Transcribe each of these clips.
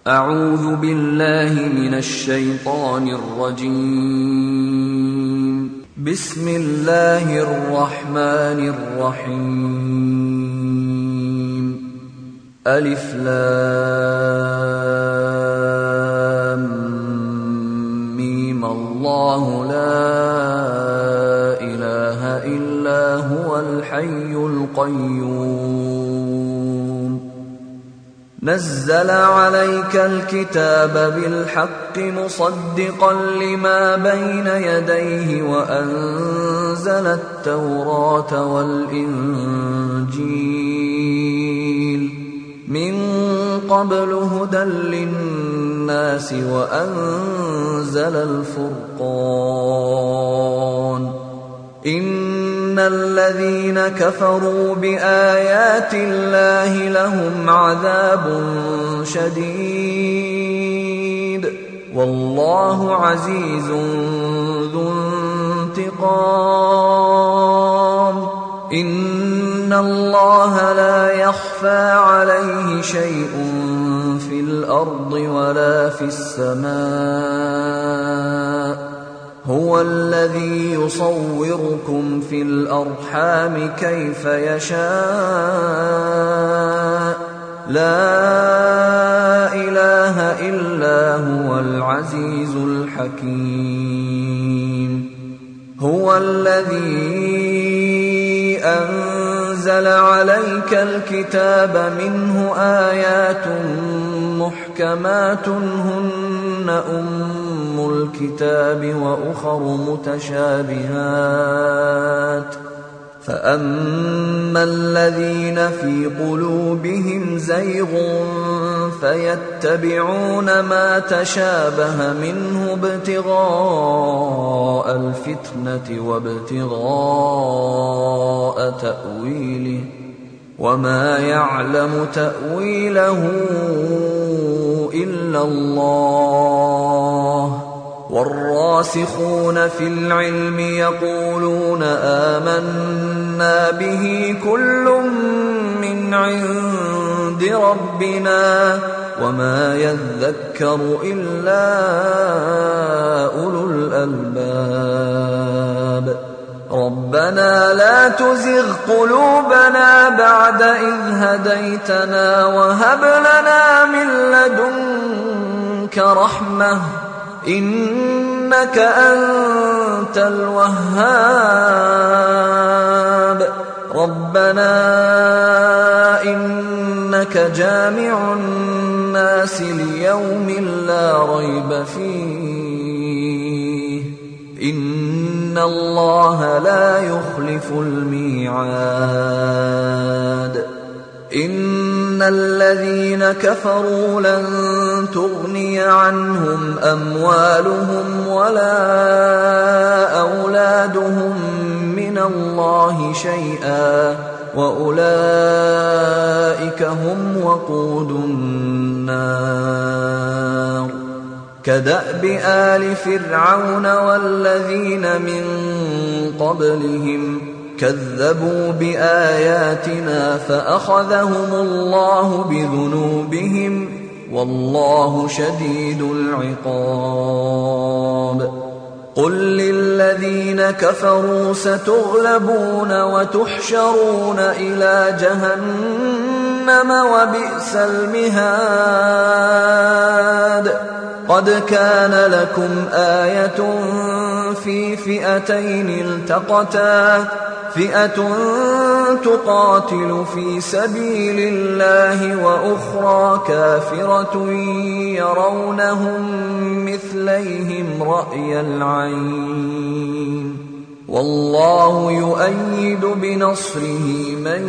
أعوذ بالله من الشيطان الرجيم. بسم الله الرحمن الرحيم. ألف لام ميم. الله لا إله إلا هو الحي القيوم. نزل عليك الكتاب بالحق مصدقا لما بين يديه وأنزل التوراة والإنجيل من قبل هدى للناس وأنزل الفرقان. إن الذين كفروا بآيات الله لهم عذاب شديد والله عزيز ذو انتقام. إن الله لا يخفى عليه شيء في الأرض ولا في السماء. هو الذي يصوركم في الأرحام كيف يشاء. لا إله إلا هو العزيز الحكيم. هو الذي أنزل عليك الكتاب منه آيات محكمات هن أم الكتاب وأخر متشابهات. فأما الذين في قلوبهم زيغ فيتبعون ما تشابه منه ابتغاء الفتنة وابتغاء تأويله وما يعلم تأويله إلا الله. والراسخون في العلم يقولون آمنا به كل من عند ربنا وما يذكر إلا أولو الألباب. ربنا لا تزغ قلوبنا بعد إذ هديتنا وهب لنا من لدنك رحمة إنك أنت الوهاب. ربنا إنك جامع الناس ليوم لا ريب فيه إن الله لا يخلف الميعاد. إن الذين كفروا لن تغني عنهم أموالهم ولا أولادهم من الله شيئا وأولئك هم وقود النار. كدأب آل فرعون والذين من قبلهم كذبوا بآياتنا فأخذهم الله بذنوبهم والله شديد العقاب. قل للذين كفروا ستغلبون وتحشرون إلى جهنم وبئس المهاد. قد كان لكم آية في فئتين التقتا فئة تقاتل في سبيل الله وأخرى كافرة يرونهم مثليهم رأي العين والله يؤيد بنصره من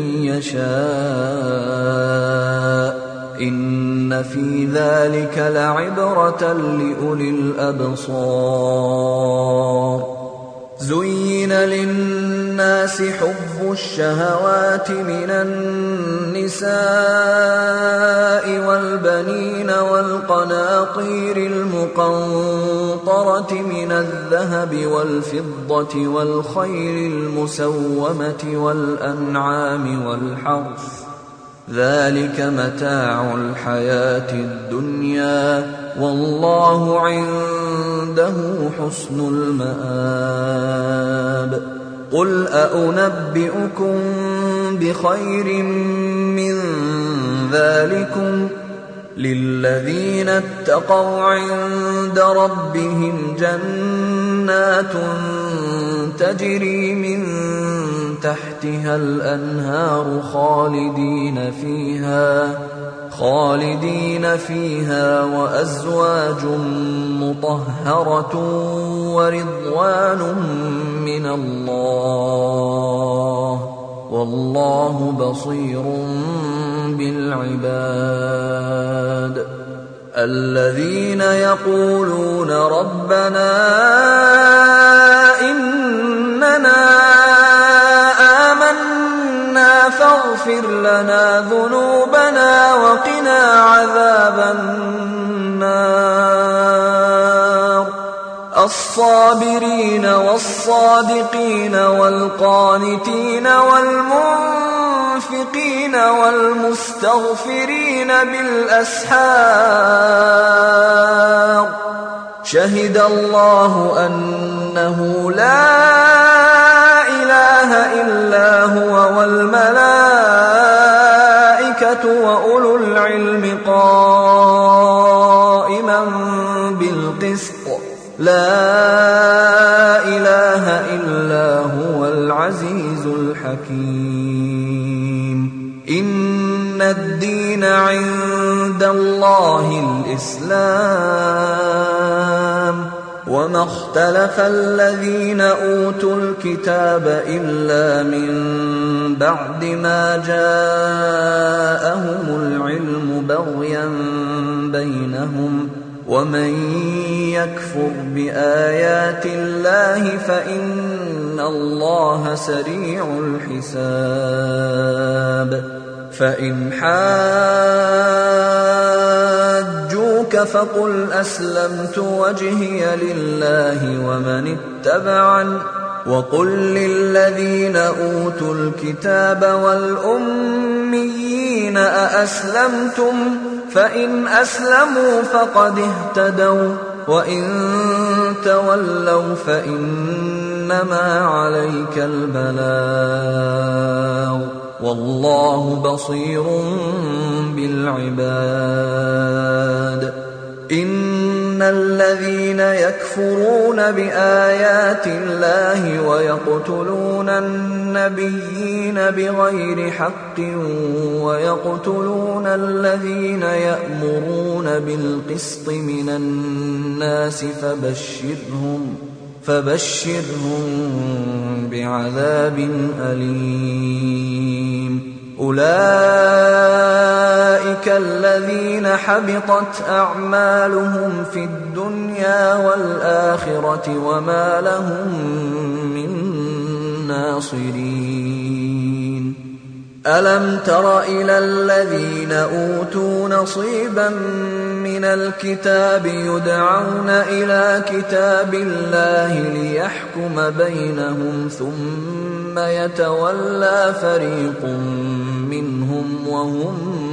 يشاء. إن في ذلك لعبرة لأولي الأبصار. زين للناس حب الشهوات من النساء والبنين والقناطير المقنطرة من الذهب والفضة والخيل المسومة والأنعام والحرث ذلك متاع الحياة الدنيا والله عنده حسن المآب قل أنبئكم بخير من ذلكم للذين اتقوا عند ربهم جنات تجري من تحتها الأنهار خالدين فيها وأزواج مطهرة ورضوان من الله والله بصير بالعباد الذين يقولون ربنا إننا آمنا فاغفر لنا ذنوبنا وقنا عذاب النار الصابرين والصادقين والقانتين والمنفقين والمستغفرين بالأسحار شهد الله أنه لا إله إلا هو والملائكة وأولو العلم قائما بالقسط لا إله إلا هو العزيز الحكيم إن الدين عند الله الإسلام وما اختلف الذين أوتوا الكتاب إلا من بعد ما جاءهم العلم بغيا بينهم ومن يكفر بآيات الله فإن الله سريع الحساب فإن حاجوك فقل أسلمت وجهي لله ومن اتبعني وقل للذين أوتوا الكتاب والأميين أأسلمتم فإن أسلموا فقد اهتدوا وإن تولوا فإنما عليك البلاغ والله بصير بالعباد إن الذين يكفرون بآيات الله ويقتلون النبيين بغير حق ويقتلون الذين يأمرون بالقسط من الناس فبشرهم بعذاب أليم أولئك الذين حبطت أعمالهم في الدنيا والآخرة وما لهم من ناصرين ألم تر إلى الذين أوتوا نصيبا من الكتاب يدعون إلى كتاب الله ليحكم بينهم ثم يتولى فريق منهم وهم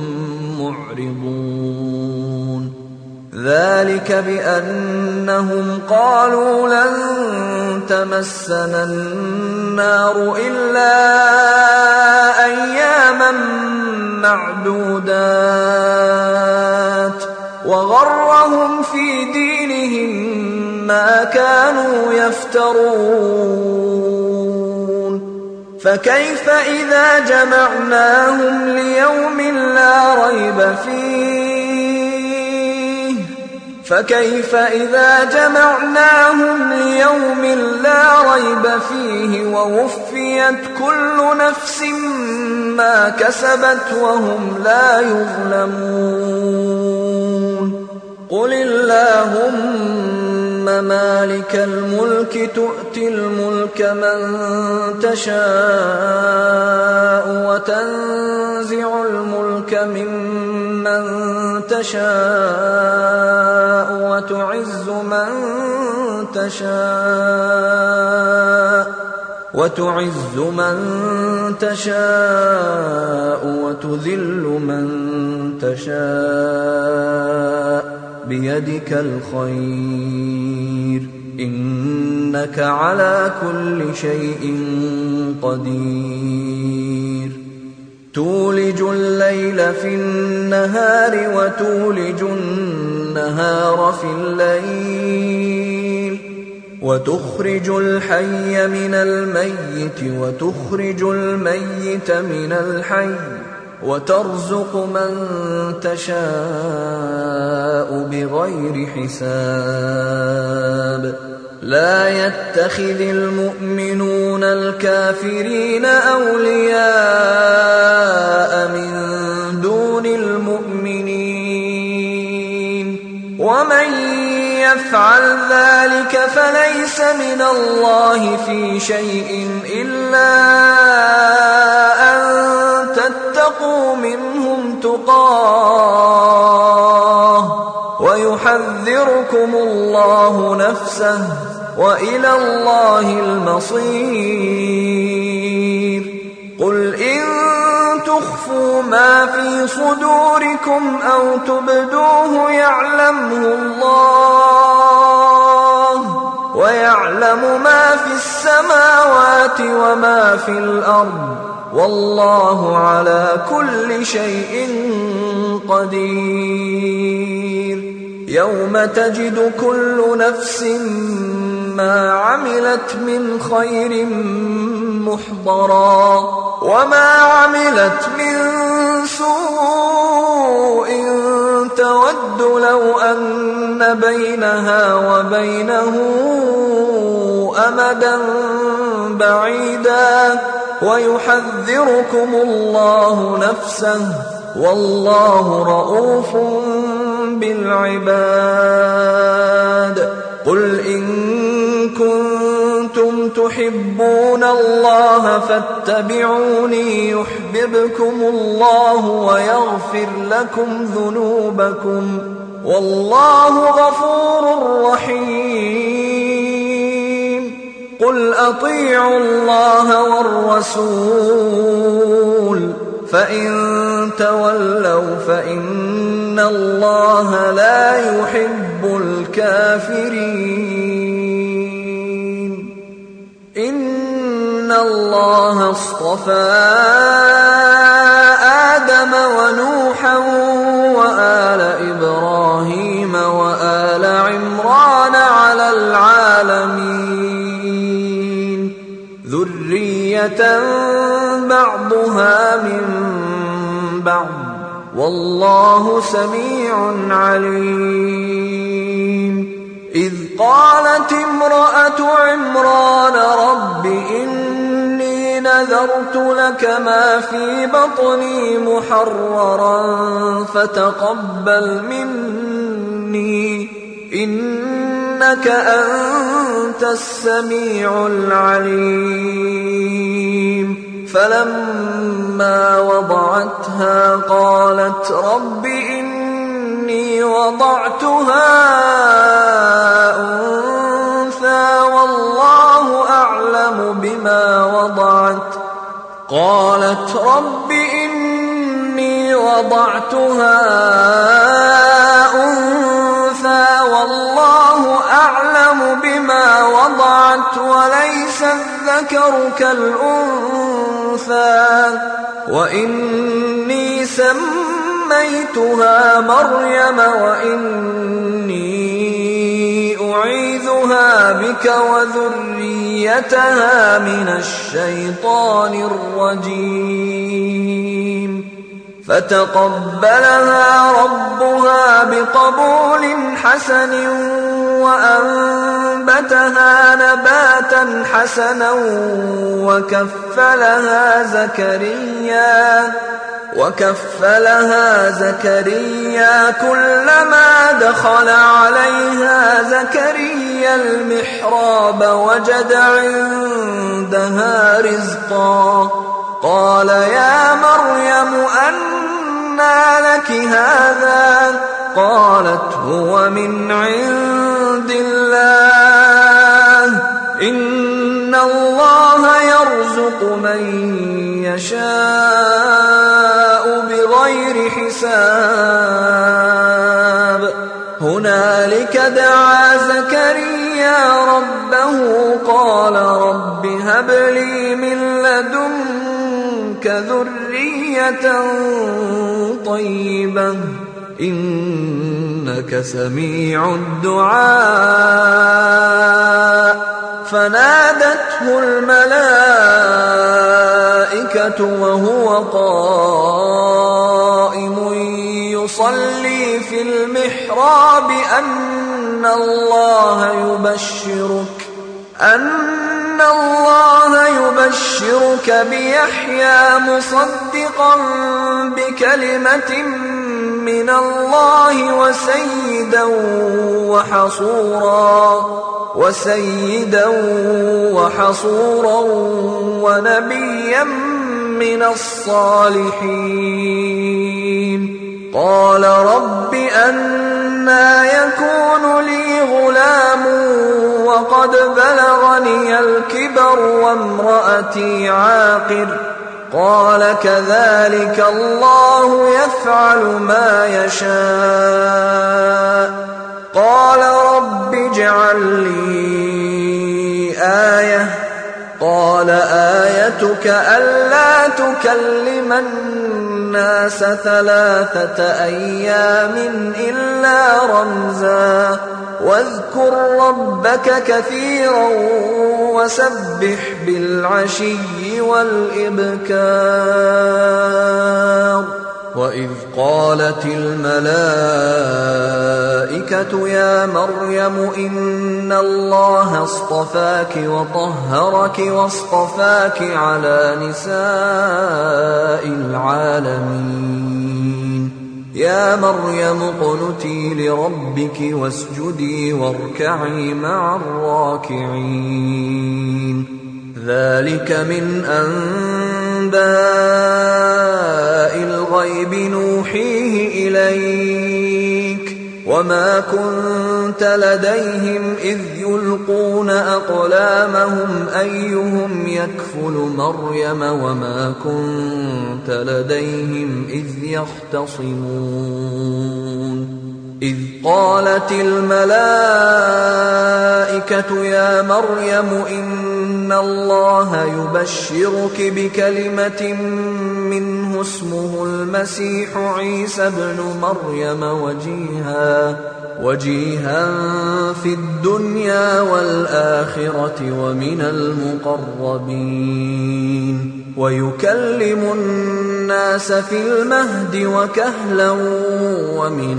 معرضون ذلك بأنهم قالوا لن تمسنا النار إلا أياما معدودات وغرهم في دينهم ما كانوا يفترون فكيف إذا جمعناهم ليوم لا ريب فيه ووفيت كل نفس ما كسبت وهم لا يظلمون قل اللهم مالك الملك تؤتي الملك من تشاء وتنزع الملك ممن تشاء وتعز من تشاء وتذل من تشاء بيدك الخير إنك على كل شيء قدير تولج الليل في النهار وتولج النهار في الليل وتخرج الحي من الميت وتخرج الميت من الحي وترزق من تشاء بغير حساب لا يتخذ المؤمنون الكافرين أولياء من دون المؤمنين ومن يفعل ذلك فليس من الله في شيء إلا أن تتقوا منهم تقاه ويحذركم الله نفسه وإلى الله المصير قل إن تخفوا ما في صدوركم أو تبدوه يعلمه الله ويعلم ما في السماوات وما في الأرض والله على كل شيء قدير يوم تجد كل نفس ما عملت من خير محضرا وما عملت من سوء تود لو أن بينها وبينه أمدا بعيدا ويحذركم الله نفسه والله رؤوف بالعباد قل إن كنتم تحبون الله فاتبعوني يحببكم الله ويغفر لكم ذنوبكم والله غفور رحيم قل أطيعوا الله والرسول فإن تولوا فإن الله لا يحب الكافرين إن الله اصطفى آدم ونوحا وآل إبراهيم وآل عمران على العالمين ذرية بعضها من بعض والله سميع عليم إذ قالت امرأة عمران رب إني نذرت لك ما في بطني محررا فتقبل مني إنك أنت السميع العليم فلما وضعتها قالت رب إني وضعتها أنثى والله أعلم بما وضعت قالت رب إني وضعتها أنثى والله أعلم بما وضعت وليس الذكر كالأنثى وإني سميتها مريم وإني أعيذها بك وذريتها من الشيطان الرجيم فتقبلها ربها بقبول حسن وأنبتها نباتا حسنا وكفلها زكريا كلما دخل عليها زكريا المحراب وجد عندها رزقا قال يا مريم أنى لك هذا قالت هو من عند الله إن الله يرزق من يشاء بغير حساب هنالك دعا زكريا ربه قال رب هب لي من لدنك ذرية طيبة إنك سميع الدعاء فنادته الملائكة وهو قائم يصلي في المحراب أن الله يبشرك بيحيى مصدقا بكلمة من الله وسيدا وحصورا ونبيا من الصالحين قال رب أنى يكون لي غلام وقد بلغني الكبر وامرأتي عاقر قال كذلك الله يفعل ما يشاء قال رب اجعل لي آية قال آيتك ألا تكلم الناس 3 أيام إلا رمزا واذكر ربك كثيرا وسبح بالعشي والإبكار وإذ قالت الملائكة يا مريم إن الله اصطفاك وطهرك واصطفاك على نساء العالمين يا مريم اقنتي لربك واسجدي واركعي مع الراكعين ذلك من أنباء الغيب نوحيه إليك وما كنت لديهم إذ يلقون أقلامهم أيهم يكفل مريم وما كنت لديهم إذ يختصمون إذ قالت الملائكة يا مريم إن الله يبشرك بكلمة منه اسمه المسيح عيسى ابن مريم وجيها في الدنيا والآخرة ومن المقربين ويكلم الناس في المهد وكهلا ومن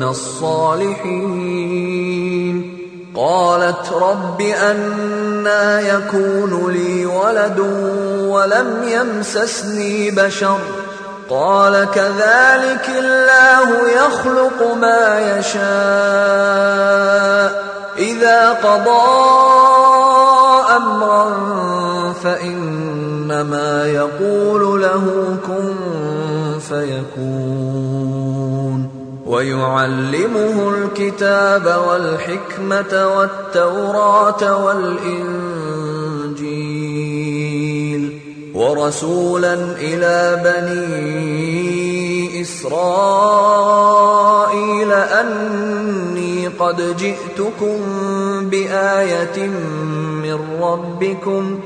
الصالحين قالت رب أنى يكون لي ولد ولم يمسسني بشر قال كذلك الله يخلق ما يشاء إذا قضى أمرا فإنما يقول له كن فيكون ويعلمه الكتاب والحكمة والتوراة والإنجيل ورسولا إلى بني إسرائيل أني قد جئتكم بآية من ربكم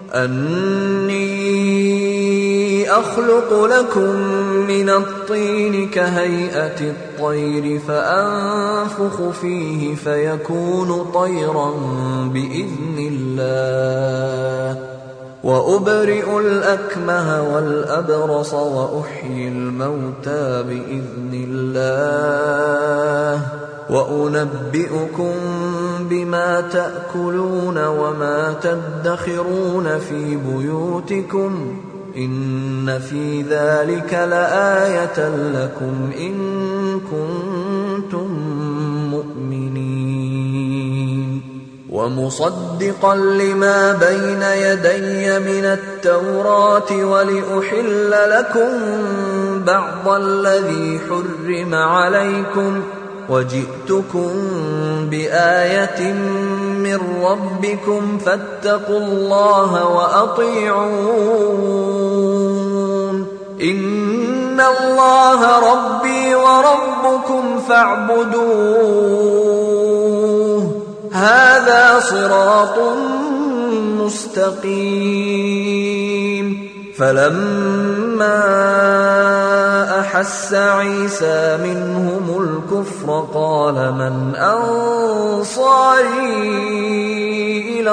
أني أخلق لكم من الطين كهيئة الطير فأنفخ فيه فيكون طيرا بإذن الله وأبرئ الأكمه والأبرص وأحيي الموتى بإذن الله وأنبئكم بما تأكلون وما تدخرون في بيوتكم إن في ذلك لآية لكم إن كنتم مؤمنين ومصدقا لما بين يدي من التوراة ولأحل لكم بعض الذي حرم عليكم وجئتكم بآية من ربكم فاتقوا الله وأطيعون إن الله ربي وربكم فاعبدوه هذا صراط مستقيم فلما أحس عيسى منهم الكفر قال من أنصاري إلى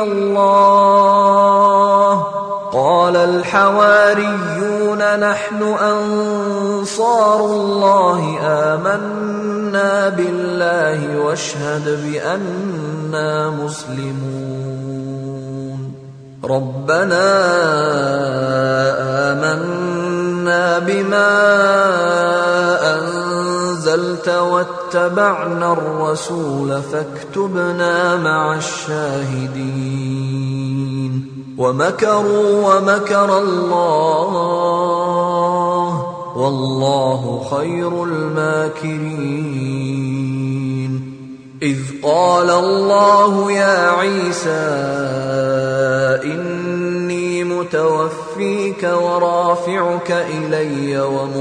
الله قال الحواريون نحن أنصار الله آمنا بالله واشهد بأننا مسلمون ربنا آمنا بما أنزلت واتبعنا الرسول فاكتبنا مع الشاهدين ومكروا ومكر الله والله خير الماكرين إذ قال الله يا عيسى إني متوفيك ورافعك إلي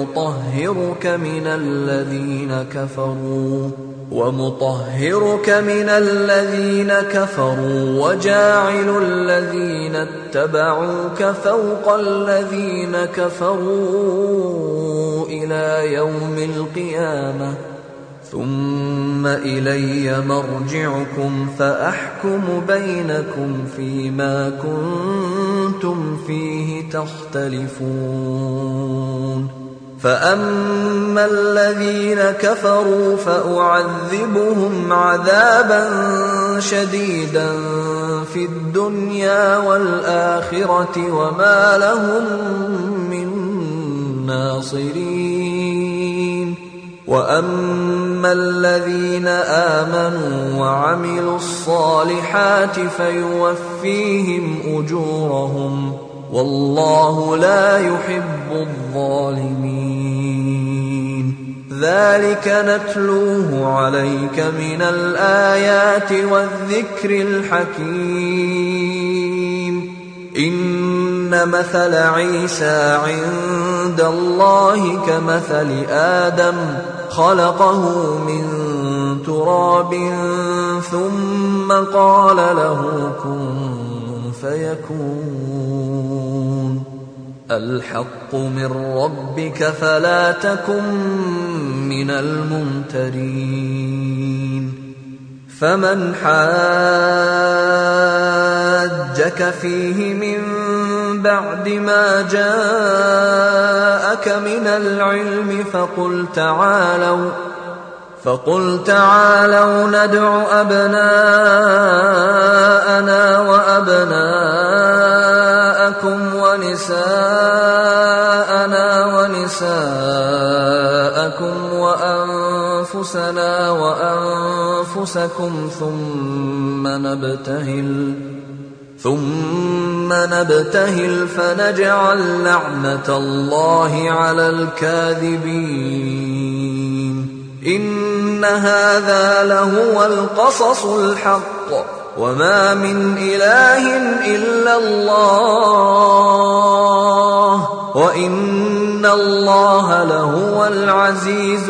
ومطهرك من الذين كفروا وجاعل الذين اتبعوك فوق الذين كفروا إلى يوم القيامة ثم إلي مرجعكم فأحكم بينكم فيما كنتم فيه تختلفون فأما الذين كفروا فأعذبهم عذابا شديدا في الدنيا والآخرة وما لهم من ناصرين وأما الذين آمنوا وعملوا الصالحات فيوفيهم أجورهم والله لا يحب الظالمين ذلك نتلوه عليك من الآيات والذكر الحكيم إن مثل عيسى عند الله كمثل آدم خلقه من تراب ثم قال له كن فيكون الحق من ربك فلا تكن من الممترين فمن حاجك فيه من بعد ما جاءك من العلم فقل تعالوا ندع أبناءنا وأبناءكم ونساءنا ونساءكم وأنفسنا وأنفسكم ثم نبتهل فنجعل لعنة الله على الكاذبين إن هذا لهو القصص الحق وما من إله إلا الله وإن الله لهو العزيز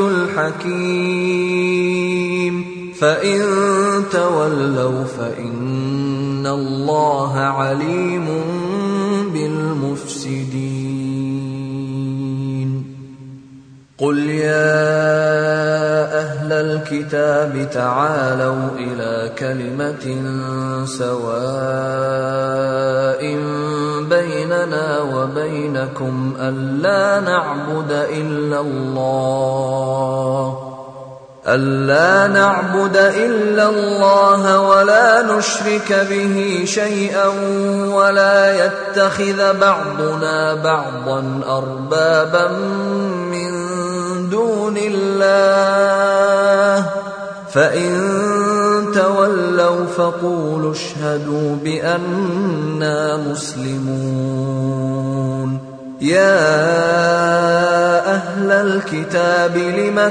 الحكيم فإن تولوا فإن الله عليم بالمفسدين قل يا أهل الكتاب تعالوا إلى كلمة سواء بيننا وبينكم ألا نعبد إلا الله ولا نشرك به شيئا ولا يتخذ بعضنا بعضا أربابا من دون الله فإن تولوا فقولوا اشهدوا بأننا مسلمون يا أهل الكتاب لم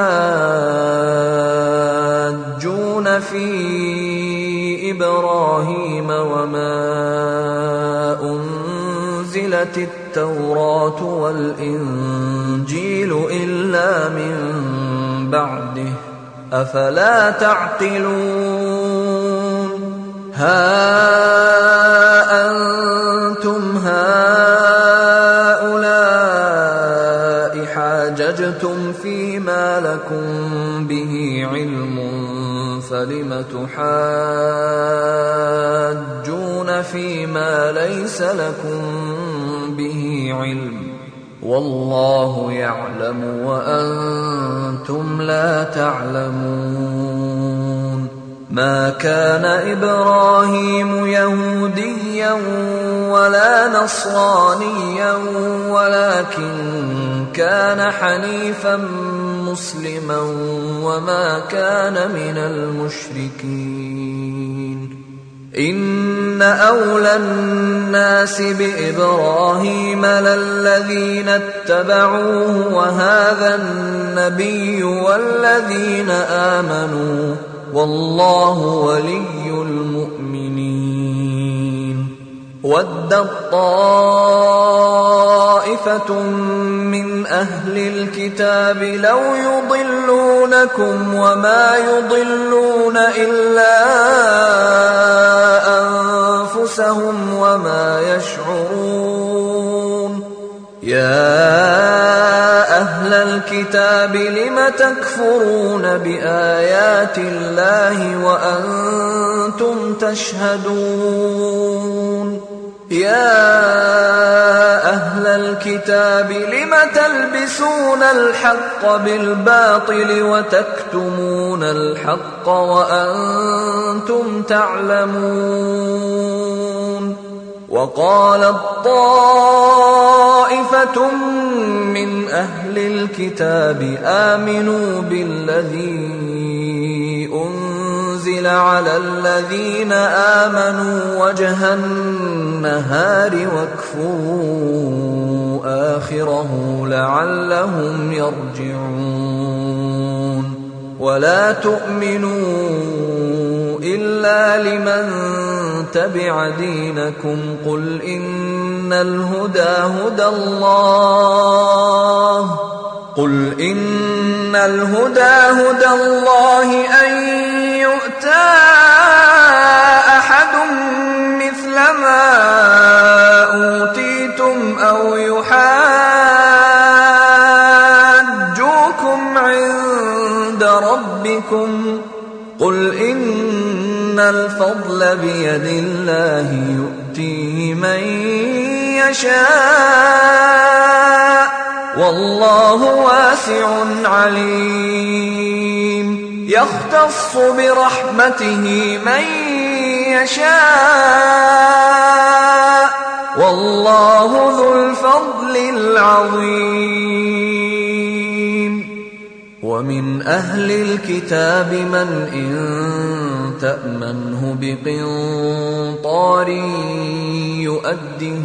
تحاجون في إبراهيم وما أنزلت التوراة والإنجيل إلا من بعده أفلا تعقلون ها أنتم هؤلاء حاججتم فيما لكم به علم فلم تحاجون فيما ليس لكم به علم والله يعلم وأنتم لا تعلمون ما كان إبراهيم يهوديا ولا نصرانيا ولكن كان حنيفا مسلما وما كان من المشركين إن أولى الناس بإبراهيم للذين اتبعوه وهذا النبي والذين آمنوا والله ولي المؤمنين ودت طائفة من أهل الكتاب لو يضلونكم وما يضلون إلا أنفسهم وما يشعرون يا أهل الكتاب لم تكفرون بآيات الله وأنتم تشهدون يا أهل الكتاب لم تلبسون الحق بالباطل وتكتمون الحق وأنتم تعلمون وقالت طائفة من أهل الكتاب آمنوا بالذي أنزل على الذين آمنوا وجه النهار واكفروا آخره لعلهم يرجعون ولا تؤمنوا إلا لمن تبع دينكم قل إن الهدى هدى الله أن يؤتى أحد مثل ما أوتيتم أو يحاجوكم عند ربكم قل إن الفضل بيد الله يؤتيه من يشاء والله واسع عليم يختص برحمته من يشاء والله ذو الفضل العظيم ومن أهل الكتاب من إن تأمنه بقنطار يؤده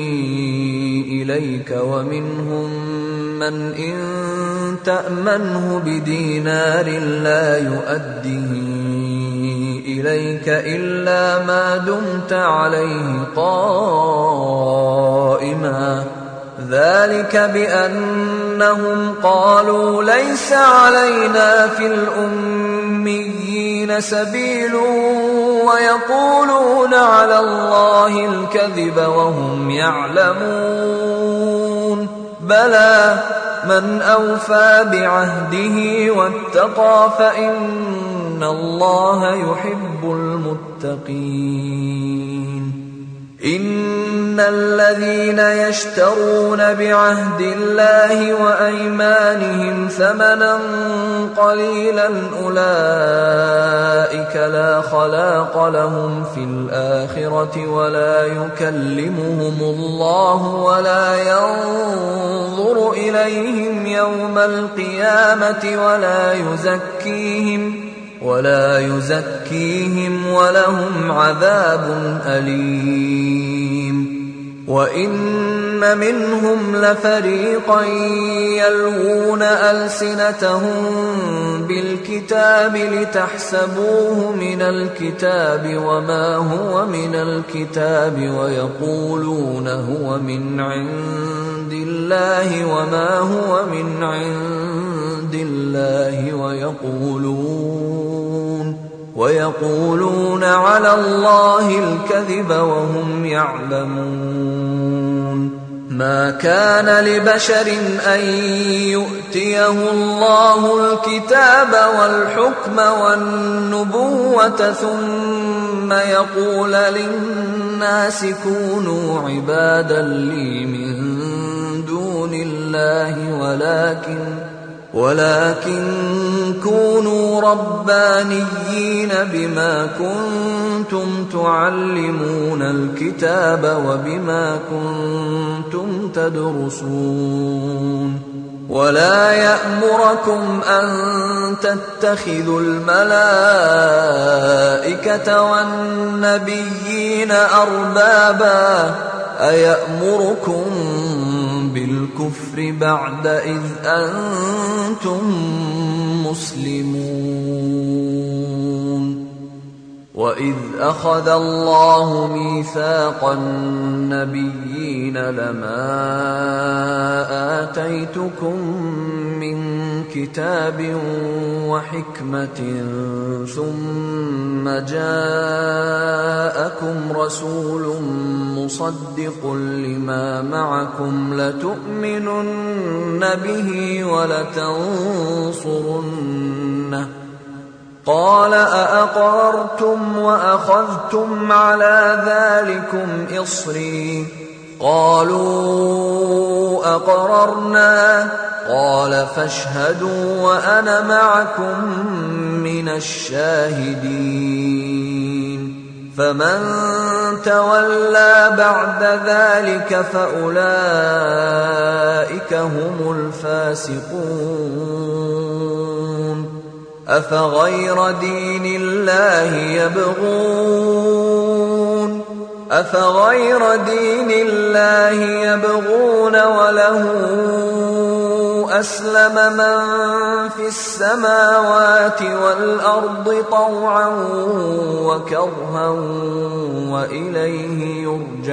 إليك ومنهم من إن تأمنه بدينار لا يؤده إليك إلا ما دمت عليه قائما ذلك بأنهم قالوا ليس علينا في الأميين سبيل ويقولون على الله الكذب وهم يعلمون بلى من أوفى بعهده واتقى فإن الله يحب المتقين إن الذين يشترون بعهد الله وأيمانهم ثمنا قليلا أولئك لا خلاق لهم في الآخرة ولا يكلمهم الله ولا ينظر إليهم يوم القيامة ولا يزكيهم ولهم عذاب أليم وإن منهم لفريقا يلوون ألسنتهم بالكتاب لتحسبوه من الكتاب وما هو من الكتاب ويقولون هو من عند الله وما هو من عند الله ويقولون على الله الكذب وهم يعلمون. ما كان لبشر أن يؤتيه الله الكتاب والحكم والنبوة ثم يقول للناس كونوا عبادا لي من دون الله ولكن كونوا ربانيين بما كنتم تعلمون الكتاب وبما كنتم تدرسون. ولا يأمركم أن تتخذوا الملائكة والنبيين أربابا أيأمركم بالكفر بعد إذ أنتم مسلمون. وإذ أخذ الله ميثاق النبيين لما آتيتكم من كتاب وحكمة ثم جاءكم رسول مصدق لما معكم لتؤمنن به ولتنصرنه قال أأقررتم وأخذتم على ذلكم إصري قالوا أقررنا قال فاشهدوا وأنا معكم من الشاهدين. فمن تولى بعد ذلك فأولئك هم الفاسقون. أفغير دين الله يبغون وله أسلم من في السماوات والأرض طوعا وكرها وإليه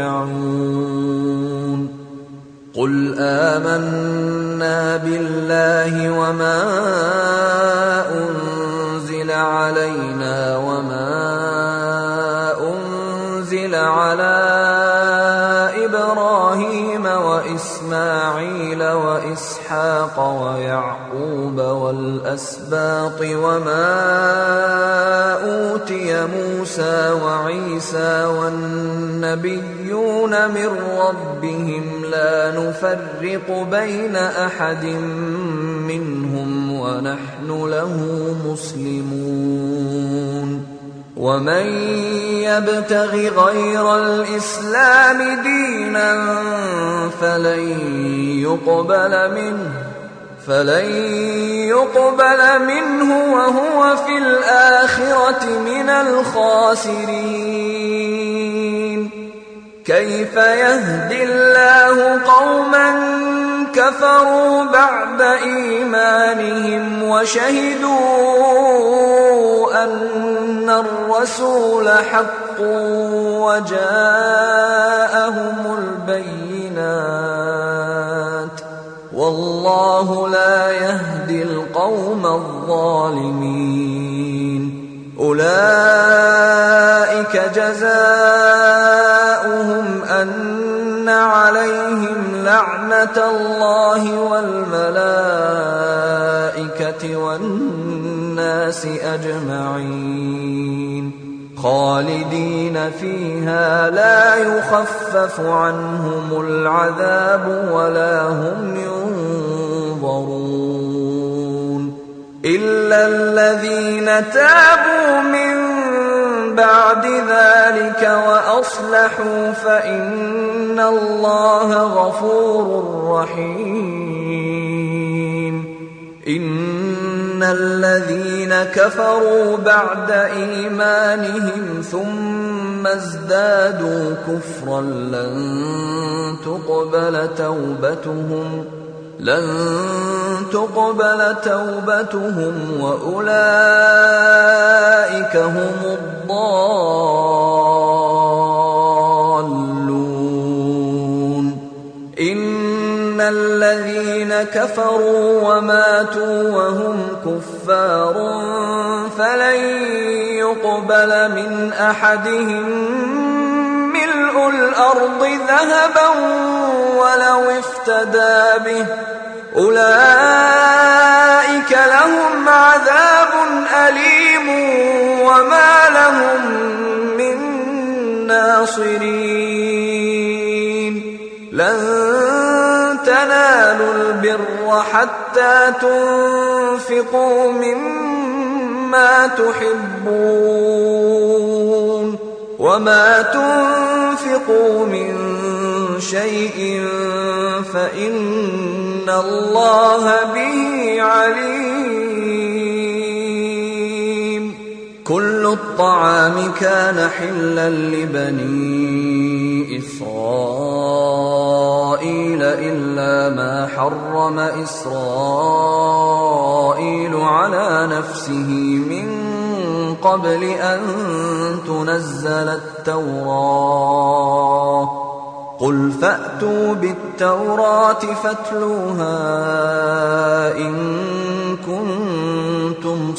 يرجعون. قل آمنا بالله وما أنزل علينا وما أنزل على إبراهيم وإسماعيل وإسحاق ويعقوب والأسباط وما أوتي موسى وعيسى والنبيون من ربهم لا نفرق بين أحد منهم ونحن له مسلمون. ومن يبتغ غير الإسلام دينا فلن يقبل منه وهو في الآخرة من الخاسرين. كيف يهدي الله قوما كفروا بعد إيمانهم وشهدوا أن الرسول حق وجاءهم البينات والله لا يهدي القوم الظالمين. أولئك جزاؤهم أن عليهم لعنة الله والملائكة والناس أجمعين خالدين فيها لا يخفف عنهم العذاب ولا هم ينظرون إلا الذين تابوا من بعد ذلك وأصلحوا فإن الله غفور رحيم. إن الذين كفروا بعد إيمانهم ثم ازدادوا كفرا لن تقبل توبتهم وأولئك هم الضالون. إن الذين كفروا وماتوا وهم كفار فلن يقبل من أحدهم ملء الأرض ذهبا ولو افتدى به أولئك لهم عذاب أليم وما لهم من ناصرين. لن تنالوا البر حتى تنفقوا مما تحبون وما تنفقوا من شيء فإن الله به عليم. كل الطعام كان حلا لبني إسرائيل إلا ما حرم إسرائيل على نفسه من قبل أن تنزل التوراة. قل فأتوا بالتوراة فاتلوها إن كنتم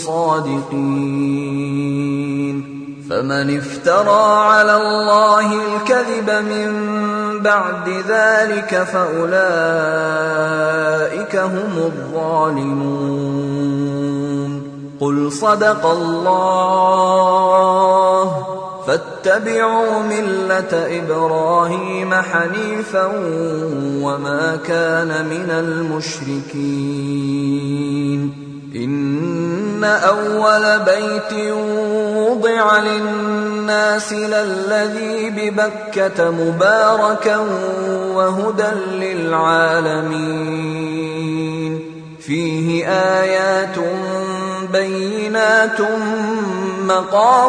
صادقين. فمن افترى على الله الكذب من بعد ذلك فأولئك هم الظالمون. قل صدق الله فاتبعوا ملة إبراهيم حنيفا وما كان من المشركين. إن أول بيت وضع للناس للذي ببكة مباركا وهدى للعالمين. فيه آيات بينات مقام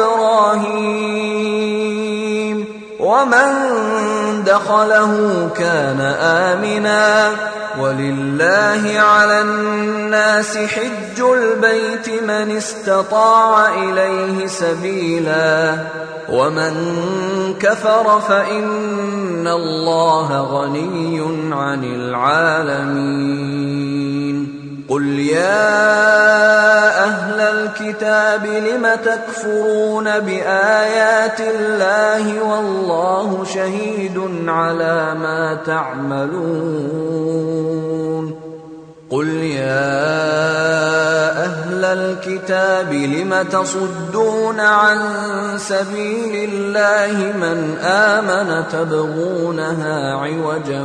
إبراهيم ومن دخله كان آمنا ولله على الناس حج البيت من استطاع إليه سبيلا ومن كفر فإن الله غني عن العالمين. قل يا أهل الكتاب لم تكفرون بآيات الله والله شهيد على ما تعملون. قل يا أهل الكتاب لم تصدون عن سبيل الله من آمن تبغونها عوجا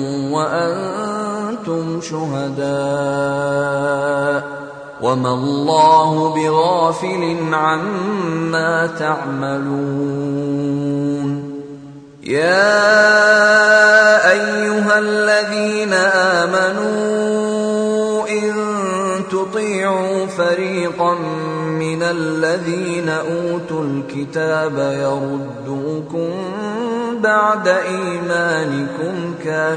وأنتم شهداء وما الله بغافل عما تعملون. يا أيها الذين آمنوا إن تطيعوا فريقا من الذين أوتوا الكتاب يردوكم بعد إيمانكم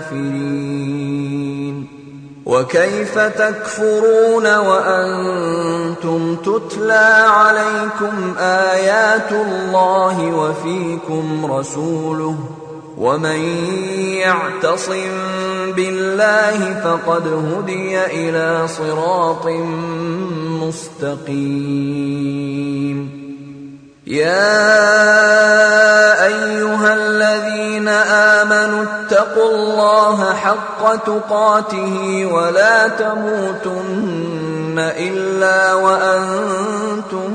كافرين. وكيف تكفرون وأنتم تتلى عليكم آيات الله وفيكم رسوله ومن يعتصم بالله فقد هدي إلى صراط مستقيم. يا أيها الذين آمنوا اتقوا الله حق تقاته ولا تموتن إلا وأنتم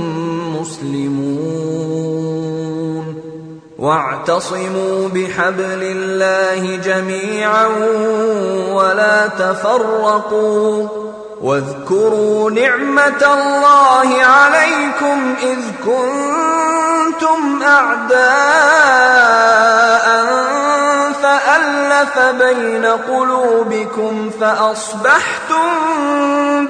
مسلمون. واعتصموا بحبل الله جميعا ولا تفرقوا واذكروا نعمة الله عليكم إذ كنتم أعداء فألف ألف بين قلوبكم فأصبحتم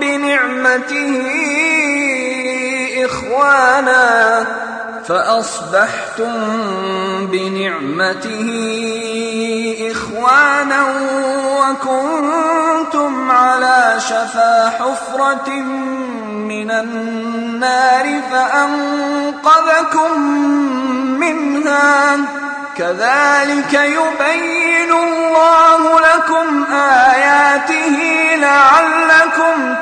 بنعمته إخوانا وكنتم على شفا حفرة من النار فأنقذكم منها كذلك يبين الله لكم آياته لعلكم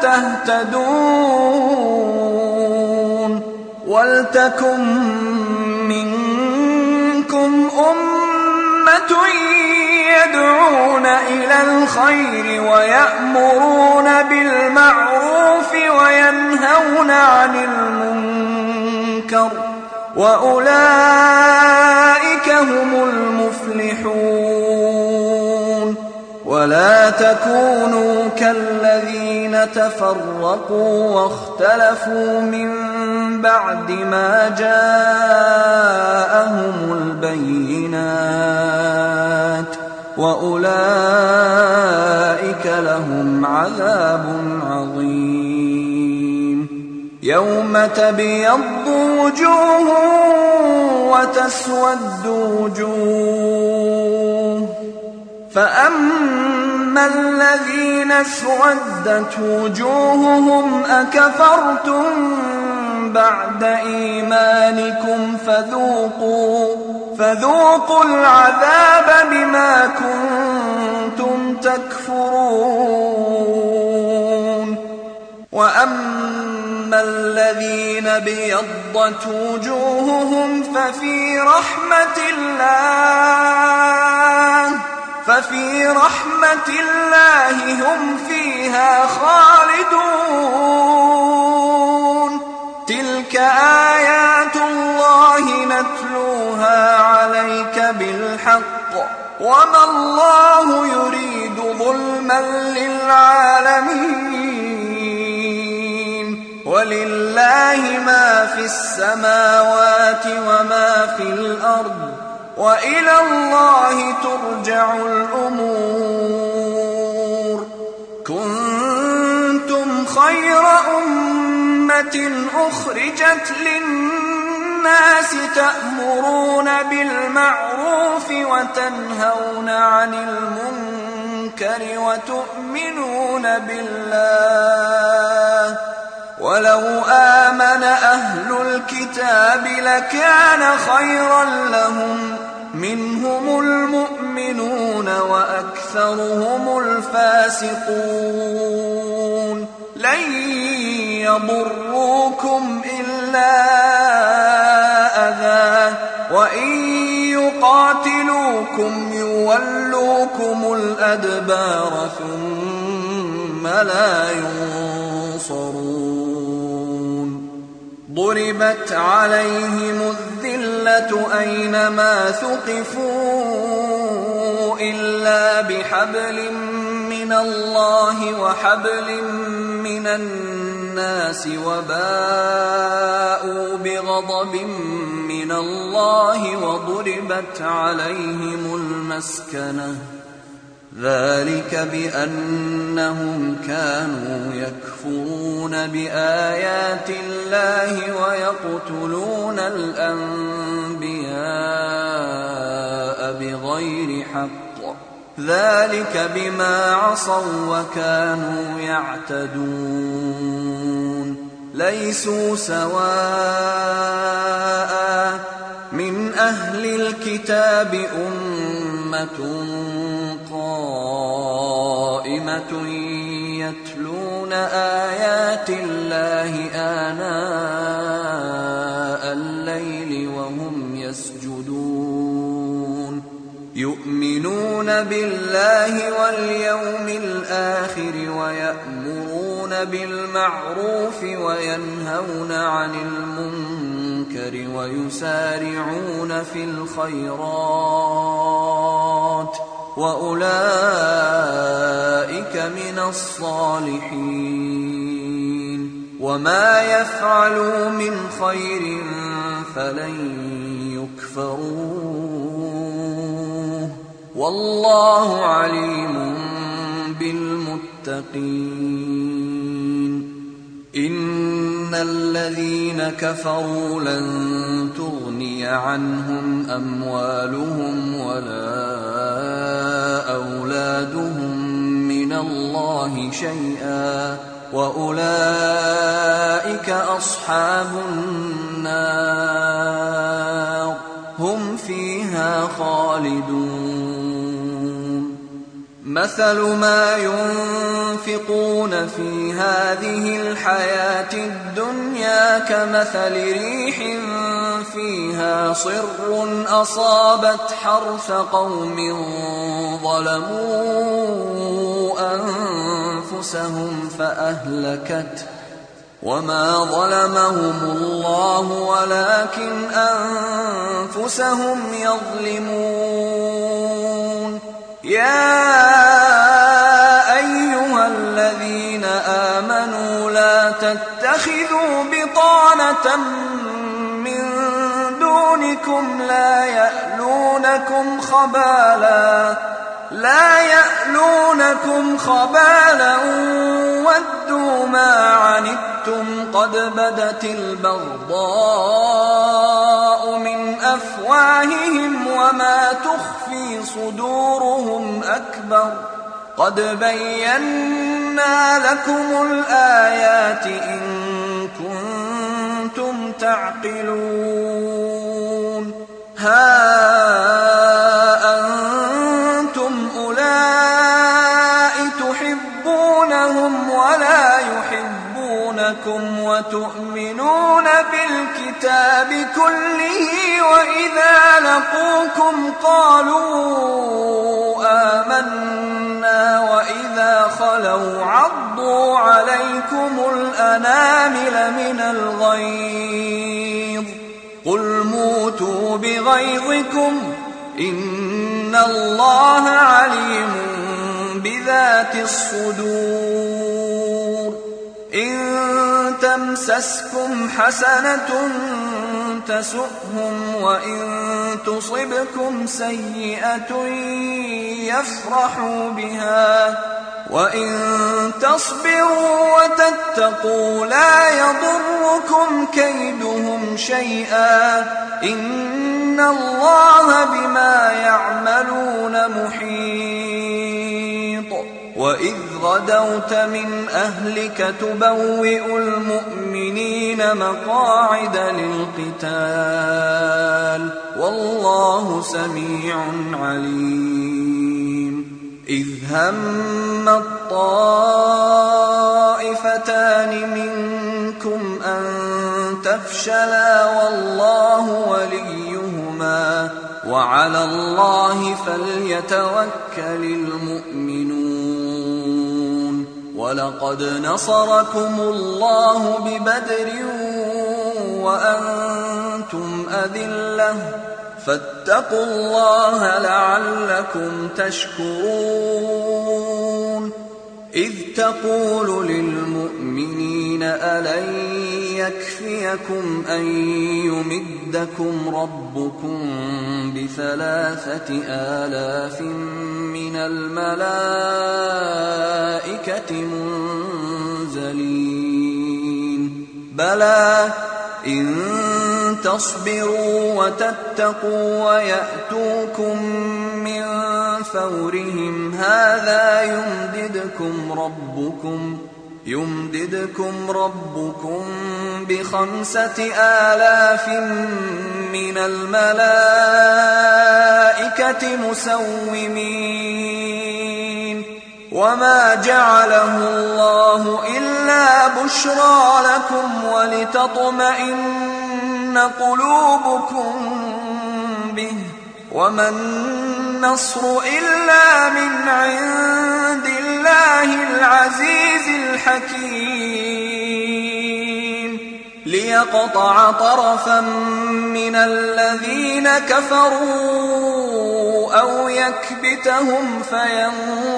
تهتدون ولتكن منكم أمة يدعون إلى الخير ويأمرون بالمعروف وينهون عن المنكر وأولئك هم المفلحون ولا تكونوا كالذين تفرقوا واختلفوا من بعد ما جاءهم البينات وأولئك لهم عذاب عظيم يوم تبيض وجوه وتسود وجوه فأما الذين اسودت وجوههم أكفرتم بعد إيمانكم فذوقوا العذاب بما كنتم تكفرون وأما الذين ابيضت وجوههم ففي رحمة الله هم فيها خالدون تلك آيات الله نتلوها عليك بالحق وما الله يريد ظلما للعالمين ولله ما في السماوات وما في الأرض وإلى الله ترجع الأمور كنتم خير أمة أخرجت للناس تأمرون بالمعروف وتنهون عن المنكر وتؤمنون بالله ولو آمن أهل الكتاب لكان خيرا لهم منهم المؤمنون وأكثرهم الفاسقون لن يضروكم إلا أذى وإن يقاتلوكم يولوكم الأدبار ثم لا ينصرون ضربت عليهم الذلة أينما ثقفوا إلا بحبل من الله وحبل من الناس وباءوا بغضب من الله وضربت عليهم المسكنة ذلك بأنهم كانوا يكفرون بآيات الله ويقتلون الأنبياء بغير حق ذلك بما عصوا وكانوا يعتدون ليسوا سواء من أهل الكتاب أمة قائمة يتلون آيات الله آناء الليل وهم يسجدون يؤمنون بالله واليوم الآخر ويأمرون بالمعروف وينهون عن المنكر ويسارعون في الخيرات وأولئك من الصالحين وما يفعلوا من خير فلن يكفروه والله عليم بالمتقين. إن الذين كفروا لن تغني عنهم أموالهم ولا أولادهم من الله شيئا وأولئك أصحاب النار هم فيها خالدون. مثل ما ينفقون في هذه الحياة الدنيا كمثل ريح فيها صر أصابت حرث قوم ظلموا أنفسهم فأهلكته وما ظلمهم الله ولكن أنفسهم يظلمون. يا أيها الذين آمنوا لا تتخذوا بطانة من دونكم لا يألونكم خبالا ودوا ما عنتم قد بدت البغضاء من أفواههم وما تخفي صدورهم أكبر قد بينا لكم الآيات إن كنتم تعقلون. ها أنتم أولئك تحبونهم ولا يحبونكم وتؤمنون بالكتاب كله وإذا لقوكم قالوا آمنا وإذا خلوا عضوا عليكم الأنامل من الغيظ قل موتوا بغيظكم إن الله عليم بذات الصدور. إن تمسسكم حسنة تسؤهم وإن تصبكم سيئة يفرحوا بها وإن تصبروا وتتقوا لا يضركم كيدهم شيئا إن الله بما يعملون محيط. وإذ غدوت من أهلك تبوئ المؤمنين مقاعد للقتال والله سميع عليم. إذ هم الطائفتان منكم أن تفشلا والله وليهما وعلى الله فليتوكل المؤمنون. ولقد نصركم الله ببدر وأنتم أذلة فاتقوا الله لعلكم تشكرون. إذ تقول للمؤمنين ألن يكفيكم أن يمدكم ربكم ب3,000 من الملائكة منزلين بلى إن تصبروا وتتقوا ويأتوكم من فورهم هذا يمددكم ربكم ب5,000 من الملائكة مسومين. وما جعله الله إلا بشرى لكم ولتطمئن قلوبكم به وما النصر إلا من عند الله العزيز الحكيم. ليقطع طرفا من الذين كفروا أو يكبتهم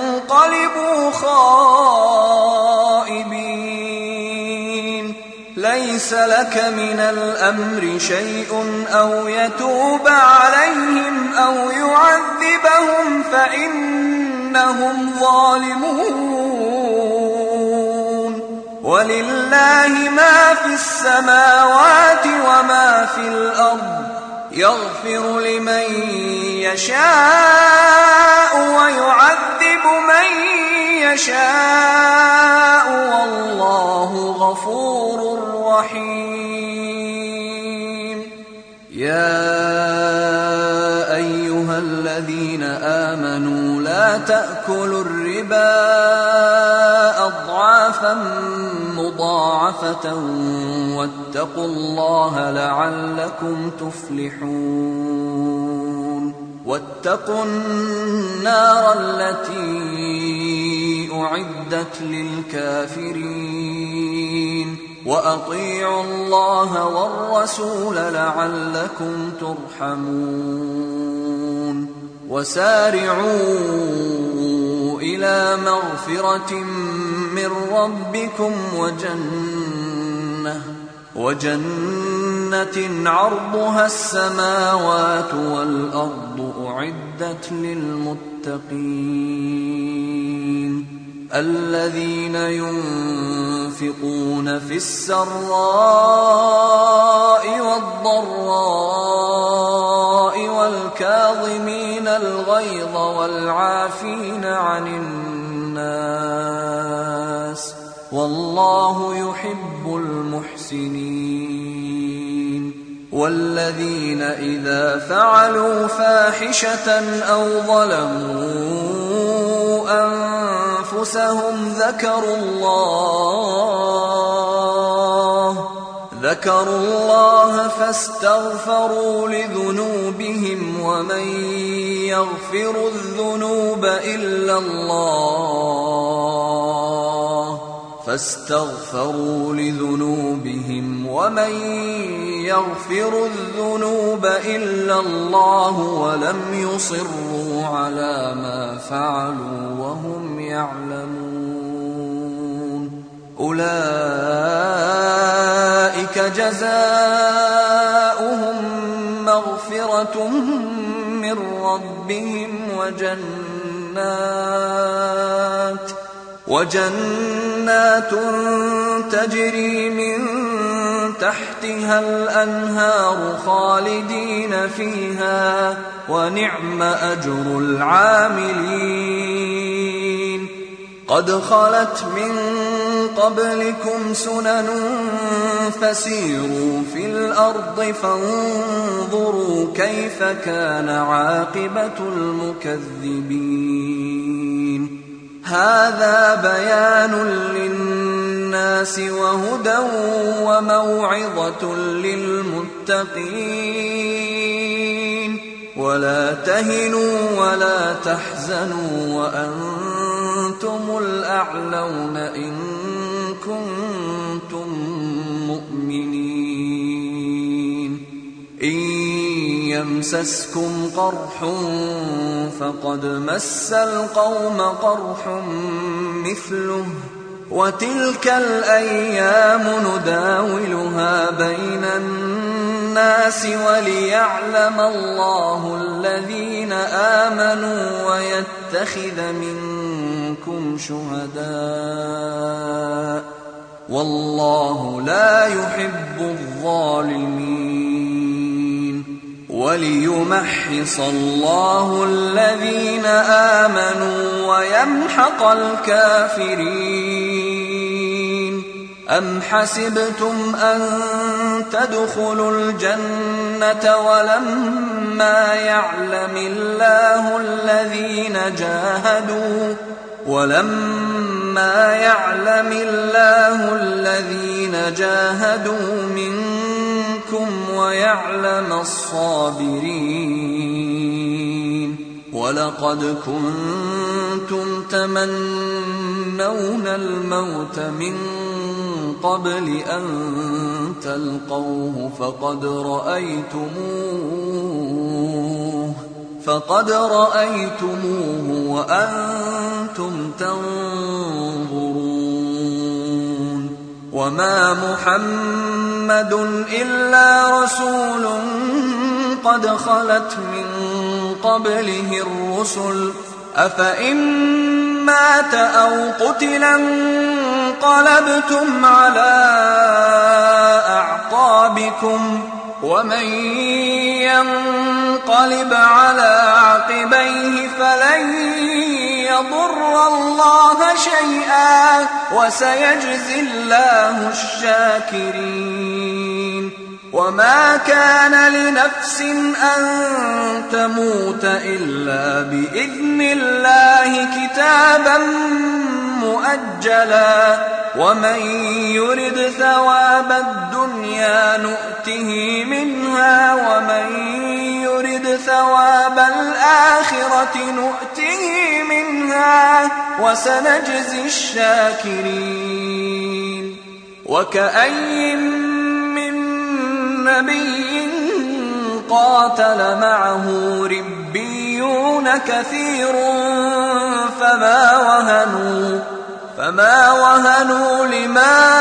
فينقلبوا خائبين. ليس لك من الأمر شيء أو يتوب عليهم أو يعذبهم فإنهم ظالمون ولله ما في السماوات وما في الأرض يغفر لمن يشاء ويعذب من يشاء والله غفور رحيم. يا أيها الذين آمنوا لا تأكلوا الربا أضعافا مضاعفة واتقوا الله لعلكم تفلحون. واتقوا النار التي أعدت للكافرين وأطيعوا الله والرسول لعلكم ترحمون. وسارعوا إلى مغفرة من ربكم وجنة عرضها السماوات والأرض أعدت للمتقين الذين ينفقون في السراء والضراء والكاظمين الغيظ والعافين عن الناس والله يحب المحسنين. والذين إذا فعلوا فاحشة أو ظلموا أنفسهم ذكروا الله فاستغفروا لذنوبهم ومن يغفر الذنوب إلا الله ولم يصروا على ما فعلوا وهم يعلمون أولئك جزاؤهم مغفرة من ربهم وجنات تجري من تحتها الأنهار خالدين فيها ونعم أجر العاملين. قد خلت من قبلكم سنن فسيروا في الأرض فانظروا كيف كان عاقبة المكذبين. هذا بيان للناس وهدى وموعظة للمتقين. ولا تهنوا ولا تحزنوا وأنتم الأعلون إن كنتم مؤمنين. إن يمسسكم قرح فقد مس القوم قرح مثله وتلك الأيام نداولها بين الناس وليعلم الله الذين آمنوا ويتخذ منكم شهداء والله لا يحب الظالمين. وليمحص الله الذين آمنوا ويمحق الكافرين. أم حسبتم أن تدخلوا الجنة ولما يعلم الله الذين جاهدوا منكم ويعلم الصابرين. ولقد كنتم تمنون الموت من قبل أن تلقوه فقد رأيتموه وأنتم تنظرون. وما محمد إلا رسول قد خلت من قبله الرسل أفإن مات أو قتلا انقلبتم على أعقابكم ومن ينقلب على عقبيه فلن يضر الله شيئا وسيجزي الله الشاكرين وما كان لنفس أن تموت إلا بإذن الله كتابا مؤجلا ومن يرد ثواب الدنيا نؤته منها ومن يرد ثواب الآخرة نؤته منها وسنجزي الشاكرين وكأي من نبي قاتل معه ربيون كثير فما وهنوا لما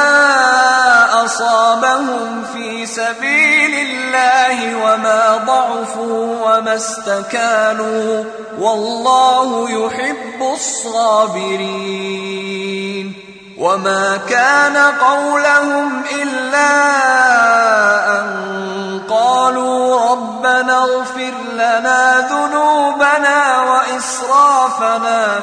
أصابهم في سبيل الله وما ضعفوا وما استكانوا والله يحب الصابرين وما كان قولهم إلا أن قالوا ربنا اغفر لنا ذنوبنا وإسرافنا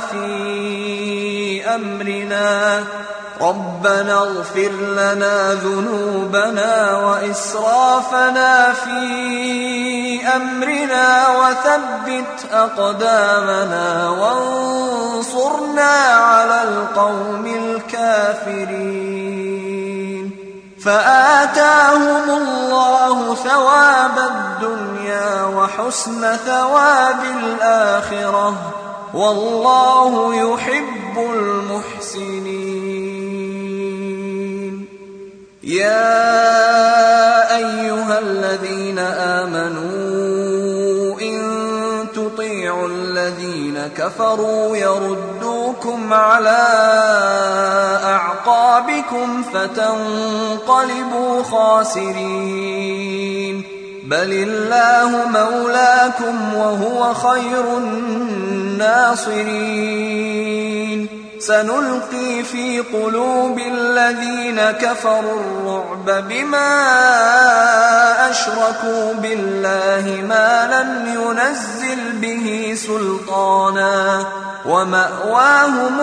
في أمرنا وثبت أقدامنا وانصرنا على القوم الكافرين فآتاهم الله ثواب الدنيا وحسن ثواب الآخرة والله يحب المحسنين يا أيها الذين آمنوا إن تطيعوا الذين كفروا يردوكم على أعقابكم فتنقلبوا خاسرين بل الله مولاكم وهو خير الناصرين سنلقي في قلوب الذين كفروا الرعب بما أشركوا بالله ما لم ينزل به سلطانا ومأواهم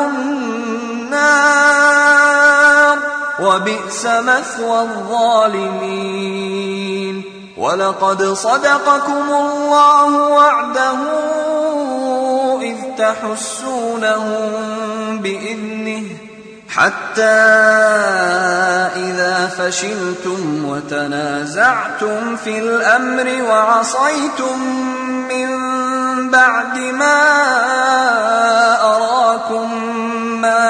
النار وبئس مثوى الظالمين ولقد صدقكم الله وعده إذ تحسونهم بإذنه حتى إذا فشلتم وتنازعتم في الأمر وعصيتم من بعد ما أراكم ما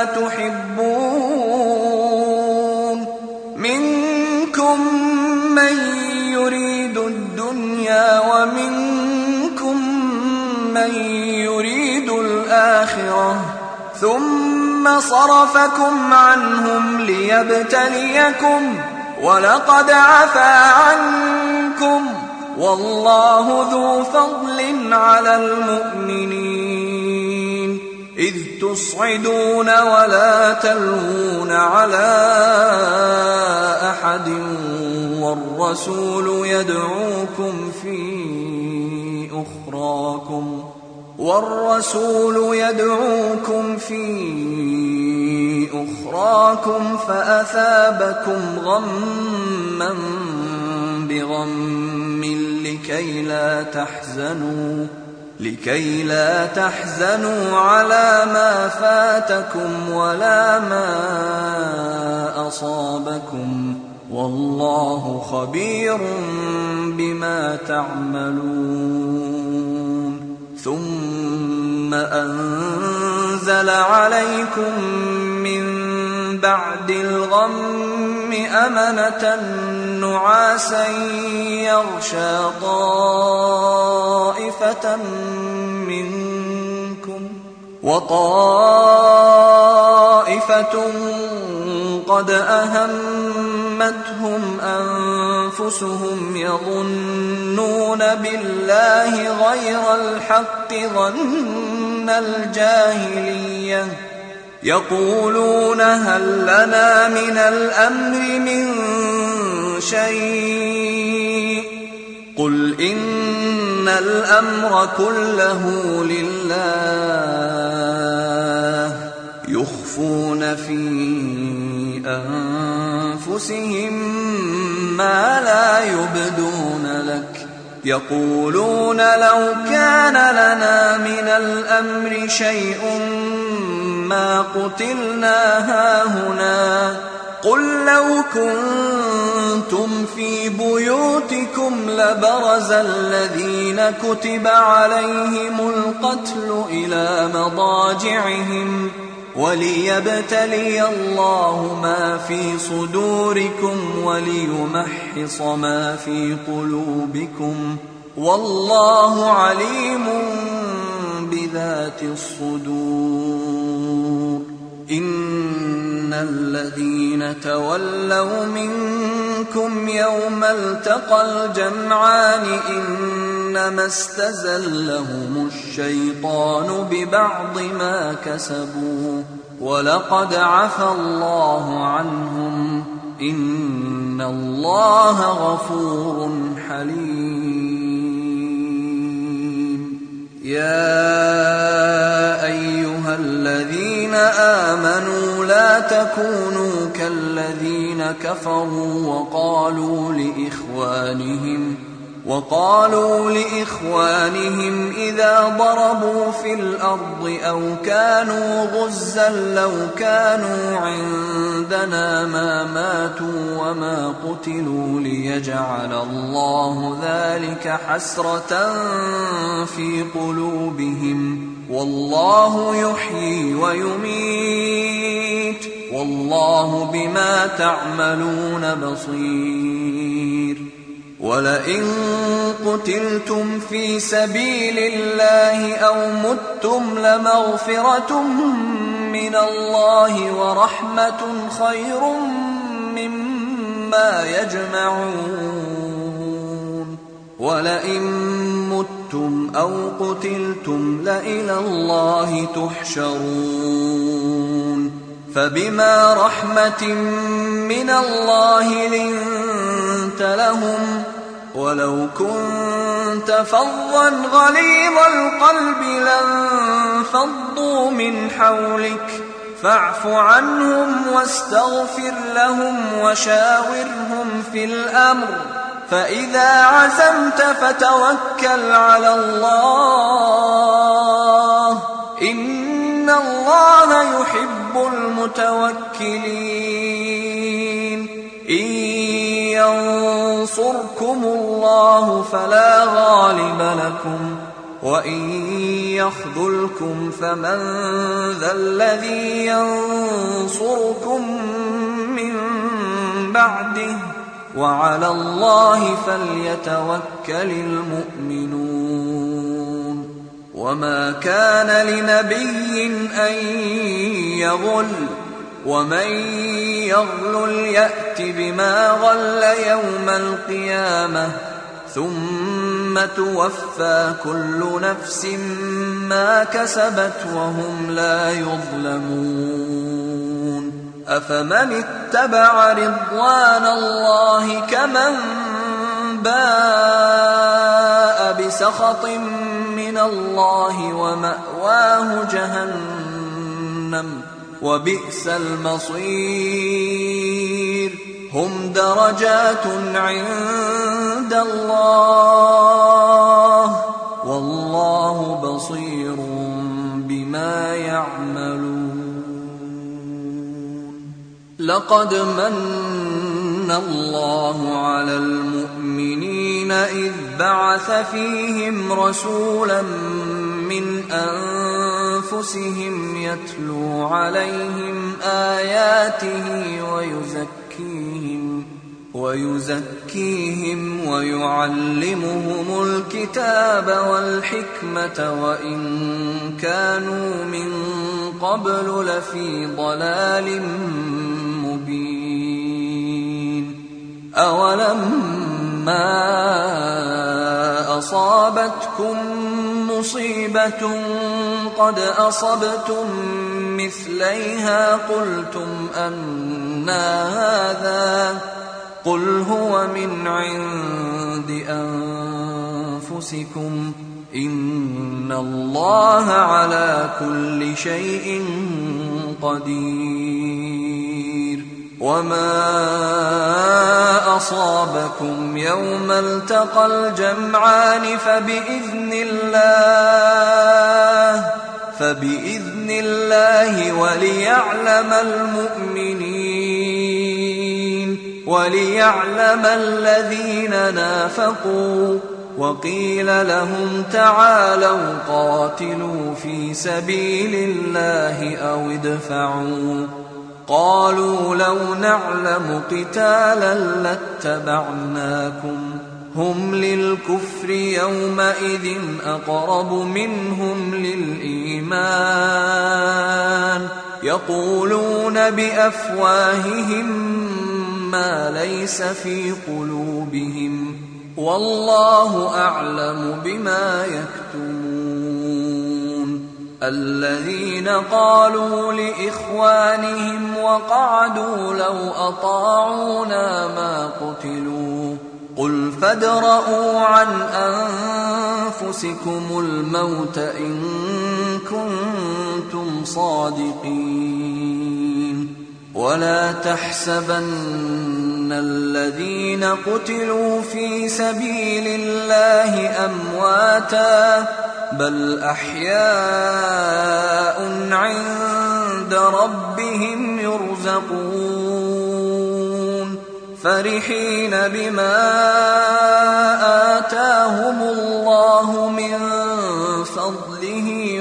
تحبون منكم من يريد الدنيا ومنكم من يريد الآخرة ثم صرفكم عنهم ليبتليكم ولقد عفا عنكم والله ذو فضل على المؤمنين إذ تصعدون ولا تلوون على أحد والرسول يدعوكم في أخراكم فأثابكم غما بغم لكي لا تحزنوا على ما فاتكم ولا ما أصابكم والله خبير بما تعملون ثم أنزل عليكم من بعد الغم أمنة نعاسا يغشى طائفة منكم وطائفة قد أهمتهم أنفسهم يظنون بالله غير الحق ظن الجاهلية يقولون هل لنا من الأمر من شيء قل إن الأمر كله لله يخفون في أنفسهم ما لا يبدون لك يقولون لو كان لنا من الأمر شيء ما قتلنا هاهنا قل لو كنتم في بيوتكم لبرز الذين كتب عليهم القتل إلى مضاجعهم وليبتلي الله ما في صدوركم وليمحص ما في قلوبكم والله عليم بذات الصدور إن الذين تولوا منكم يوم التقى الجمعان إنما استزلهم الشيطان ببعض ما كسبوا ولقد عفى الله عنهم إن الله غفور حليم يا أيها الذين آمنوا لا تكونوا كالذين كفروا وقالوا لإخوانهم إذا ضربوا في الأرض أو كانوا غزا لو كانوا عندنا ما ماتوا وما قتلوا ليجعل الله ذلك حسرة في قلوبهم والله يحيي ويميت والله بما تعملون بصير ولئن قتلتم في سبيل الله أو متم لمغفرة من الله ورحمة خير مما يجمعون ولئن متم أو قتلتم لإلى الله تحشرون فبما رحمة من الله لنت لهم ولو كنت فظا غليظ القلب لانفضوا من حولك فاعف عنهم واستغفر لهم وشاورهم في الأمر فإذا عزمت فتوكل على الله إن الله يحب المتوكلين إن ينصركم الله فلا غالب لكم وإن يخذلكم فمن ذا الذي ينصركم من بعده وعلى الله فليتوكل المؤمنون وما كان لنبي أن يغل ومن يغلل يأت بما غل يوم القيامة ثم توفى كل نفس ما كسبت وهم لا يظلمون أفمن اتبع رضوان الله كمن باء بسخط من الله ومأواه جهنم وبئس المصير هم درجات عند الله والله بصير بما يعملون لقد من الله على المؤمنين إذ بعث فيهم رسولا من أنفسهم يتلو عليهم آياته ويزكيهم ويعلمهم الكتاب والحكمة وإن كانوا من قبل لفي ضلال مبين أولما أصابتكم مصيبة قد أصبتم مثليها قلتم أنى هذا قل هو من عند أنفسكم إن الله على كل شيء قدير وما أصابكم يوم التقى الجمعان فبإذن الله وليعلم الذين نافقوا وقيل لهم تعالوا قاتلوا في سبيل الله أو ادفعوا قالوا لو نعلم قتالا لاتبعناكم هم للكفر يومئذ أقرب منهم للإيمان يقولون بأفواههم ما ليس في قلوبهم والله أعلم بما يكتمون الذين قالوا لإخوانهم وقعدوا لو أطاعونا ما قتلوا قل فادرءوا عن أنفسكم الموت إن كنتم صادقين ولا تحسبن الذين قتلوا في سبيل الله أمواتا بل أحياء عند ربهم يرزقون فرحين بما آتاهم الله من فضله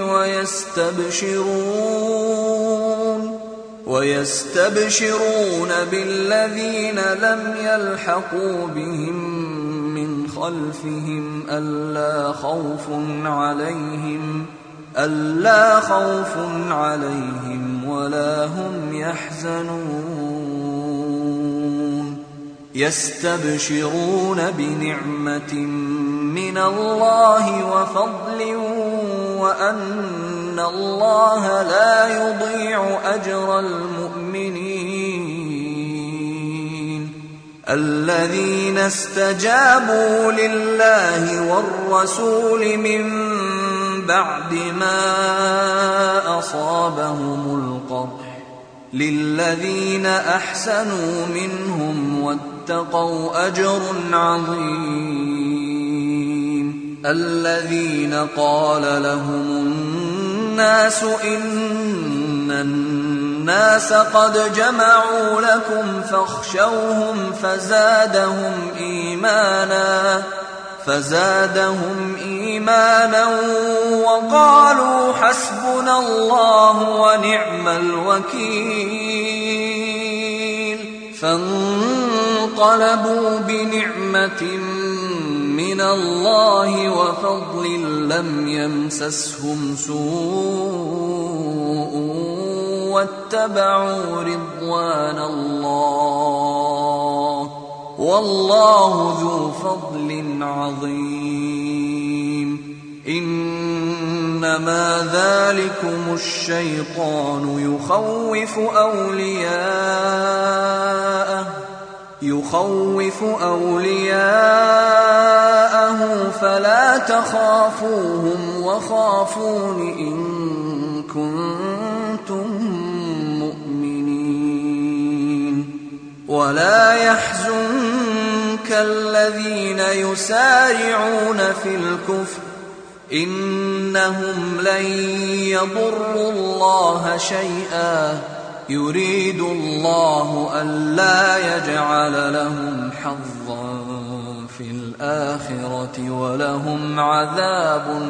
ويستبشرون بالذين لم يلحقوا بهم من خلفهم ألا خوف عليهم ولا هم يحزنون يستبشرون بنعمة من الله وفضل وأن الله لا يضيع أجر المؤمنين الذين استجابوا لله والرسول من بعد ما أصابهم القرح للذين أحسنوا منهم واتقوا أجر عظيم الذين قال لهم الناس إن الناس قد جمعوا لكم فاخشوهم فزادهم إيمانا وقالوا حسبنا الله ونعم الوكيل فانقلبوا بنعمة من الله وفضل لم يمسسهم سوء واتبعوا رضوان الله والله ذو فضل عظيم إنما ذلكم الشيطان يخوف أولياءه فلا تخافوهم وخافون إن كنتم مؤمنين ولا يحزنك الذين يسارعون في الكفر إنهم لن يضروا الله شيئا يريد الله ألا يجعل لهم حظا في الآخرة ولهم عذاب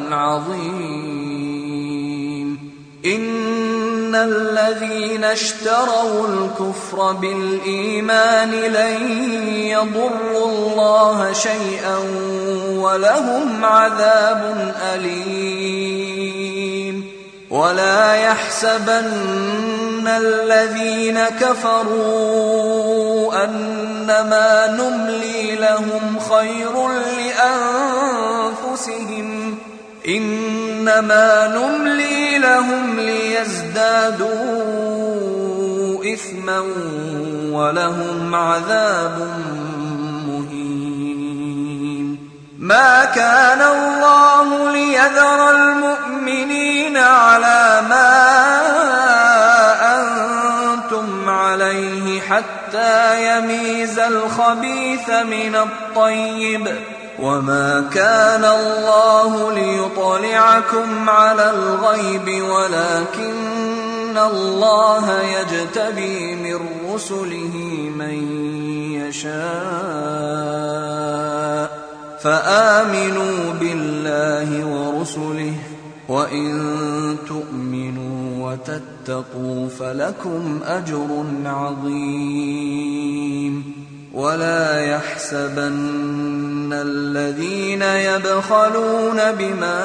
عظيم إن الذين اشتروا الكفر بالإيمان لن يضروا الله شيئا ولهم عذاب أليم ولا يحسبن الذين كفروا أنما نملي لهم خير لأنفسهم إنما نملي لهم ليزدادوا إثما ولهم عذاب مهين. ما كان الله ليذر المؤمنين على ما أنتم عليه حتى يميز الخبيث من الطيب، وما كان الله ليطلعكم على الغيب ولكن الله يجتبي من رسله من يشاء، فآمنوا بالله ورسله، وإن تؤمنوا وتتقوا فلكم أجر عظيم. ولا يحسبن الذين يبخلون بما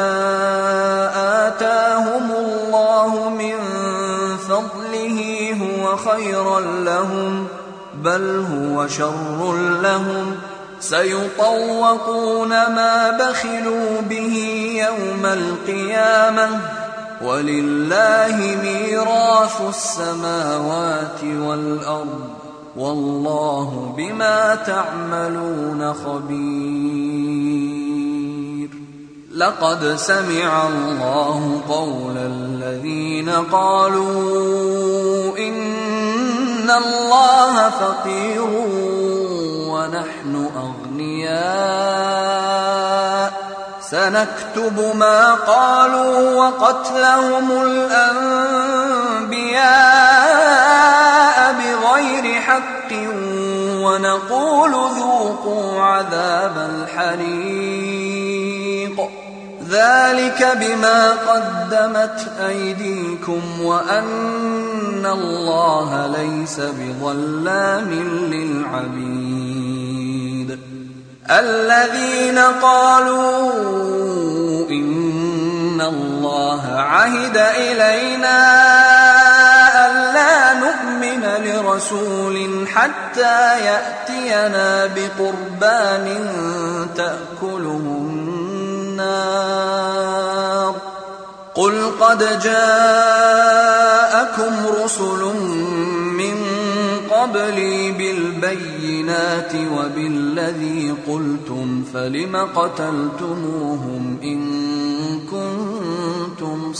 آتاهم الله من فضله هو خيرا لهم، بل هو شر لهم، سيطوقون ما بخلوا به يوم القيامة، ولله ميراث السماوات والأرض، والله بما تعملون خبير. لقد سمع الله قول الذين قالوا إن الله فقير ونحن أغنياء، سنكتب ما قالوا وقتلهم الأنبياء بغير حق، ونقول ذوقوا عذاب الحريق، ذلك بما قدمت أيديكم وأن الله ليس بظلام للعبيد. الذين قالوا إن الله عهد إلينا ألا نؤمن لرسول حتى يأتينا بقربان تأكله النار، قل قد جاءكم رسل من قبلي بالبينات وبالذي قلتم فلم قتلتموهم إن كنتم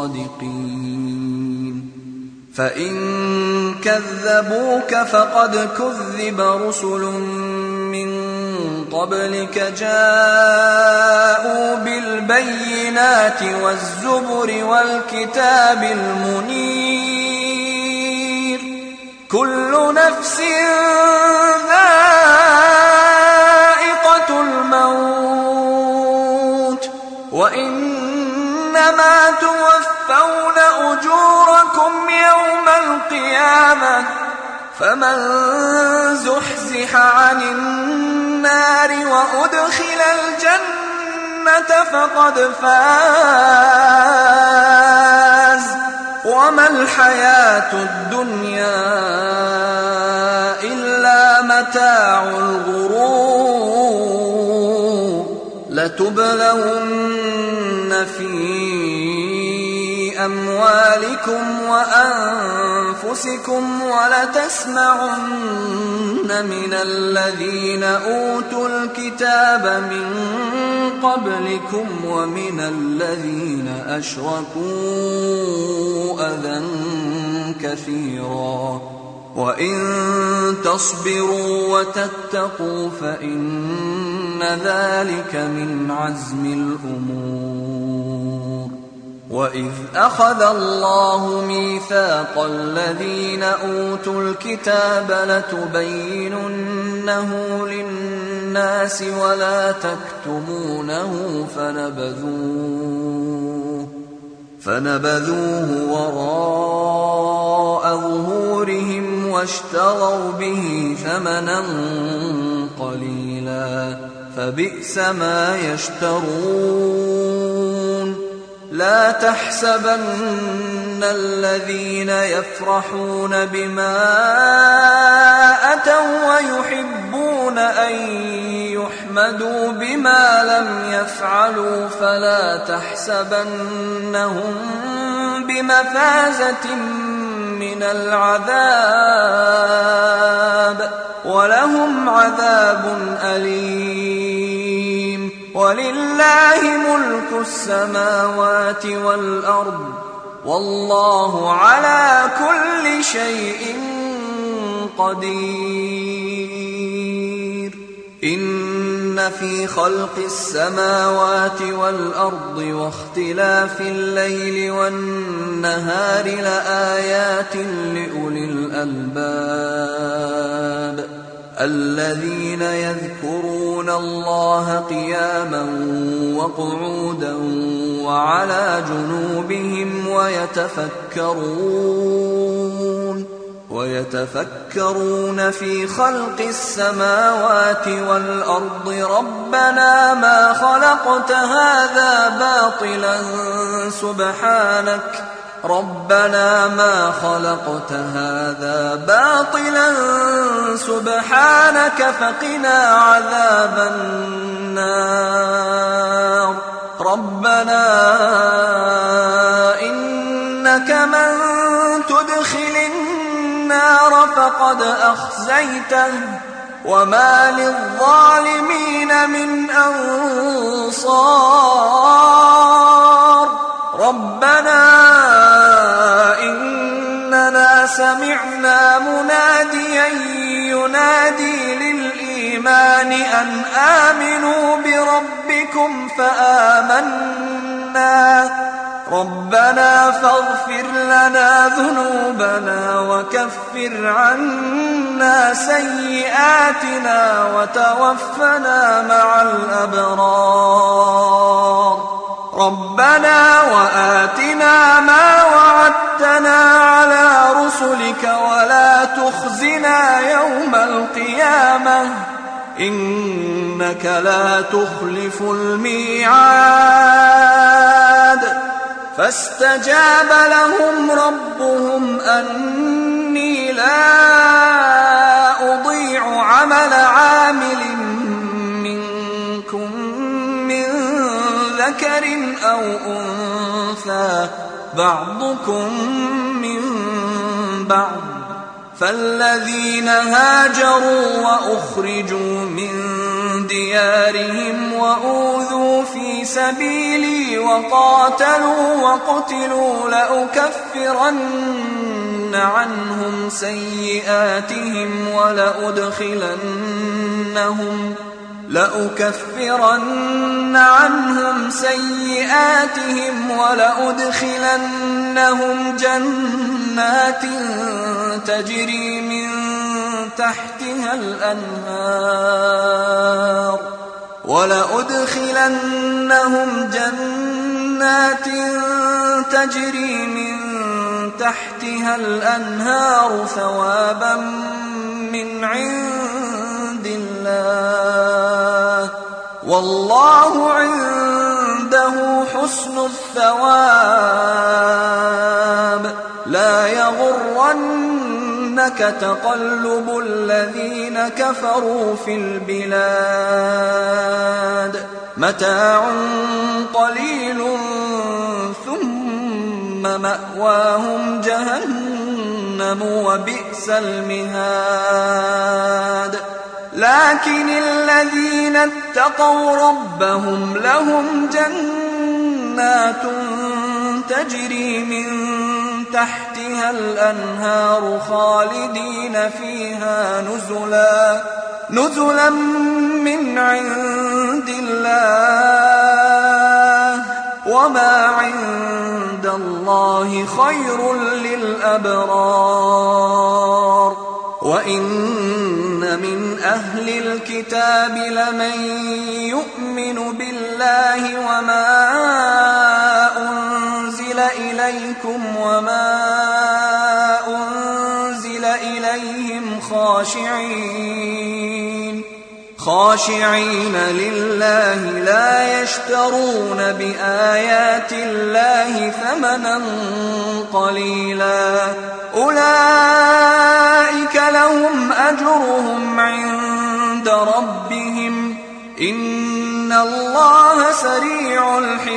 صادقين. فإن كذبوك فقد كذب رسل من قبلك جاءوا بالبينات والزبر والكتاب المنير، كل نفس ذائقة الموت، وإنما توفون أجوركم يوم القيامة، فمن زحزح عن النار وأدخل الجنة فقد فاز، وما الحياة الدنيا إلا متاع الغرور. لتبلون في أموالكم وأنفسكم ولتسمعن من الذين أوتوا الكتاب من قبلكم ومن الذين أشركوا أذى كثيرا، وإن تصبروا وتتقوا فإن ذلك من عزم الأمور. وإذ أخذ الله ميثاق الذين أوتوا الكتاب لتبيننه للناس ولا تكتمونه فنبذوه وراء ظهورهم واشتروا به ثمنا قليلا فبئس ما يشترون. لا تحسبن الذين يفرحون بما أتوا ويحبون أن يحمدوا بما لم يفعلوا فلا تحسبنهم بمفازة من العذاب ولهم عذاب أليم. ولله ملك السماوات والأرض والله على كل شيء قدير. إن في خلق السماوات والأرض واختلاف الليل والنهار لآيات لأولي الألباب الذين يذكرون الله قياما وقعودا وعلى جنوبهم ويتفكرون في خلق السماوات والأرض ربنا ما خلقت هذا باطلا سبحانك فقنا عذاب النار. ربنا إنك من تدخل النار فقد أخزيته وما للظالمين من أنصار. ربنا إننا سمعنا مناديا ينادي للإيمان أن آمنوا بربكم فآمنا. ربنا فاغفر لنا ذنوبنا وكفر عنا سيئاتنا وتوفنا مع الأبرار. ربنا وآتنا ما وعدتنا على رسلك ولا تخزنا يوم القيامة إنك لا تخلف الميعاد. فاستجاب لهم ربهم أني لا أضيع عمل عامل منكم من ذكر أو أنثى بعضكم من بعض. فالذين هاجروا وأخرجوا من ديارهم وأوذوا في سبيلي وقاتلوا وقتلوا لأكفرن عنهم سيئاتهم ولأدخلنهم جنات تجري من تحتها الأنهار ثوابا من عند الله والله عنده حسن الثواب. لا يغرنك تقلب الذين كفروا في البلاد متاع قليل ثم مأواهم جهنم وبئس المهاد. لكن الذين اتقوا ربهم لهم جنات تجري من تحتها الأنهار خالدين فيها نزلا من عند الله وما عند الله خير للأبرار. وإن من أهل الكتاب لمن يؤمن بالله وما أنزل إليكم وما أنزل إليهم خاشعين لله لا يشترون بآيات الله ثمنا قليلا أولئك لهم أجرهم عند ربهم إن الله سريع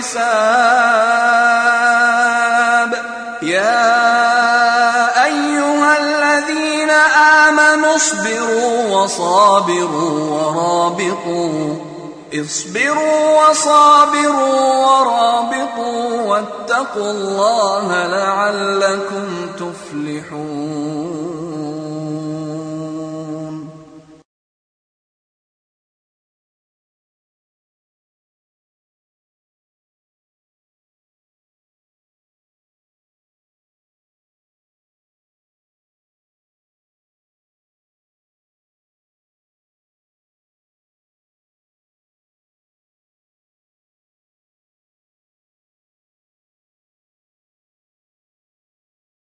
الحساب يا أيها الذين آمنوا اصبروا وصابروا ورابطوا واتقوا الله لعلكم تفلحون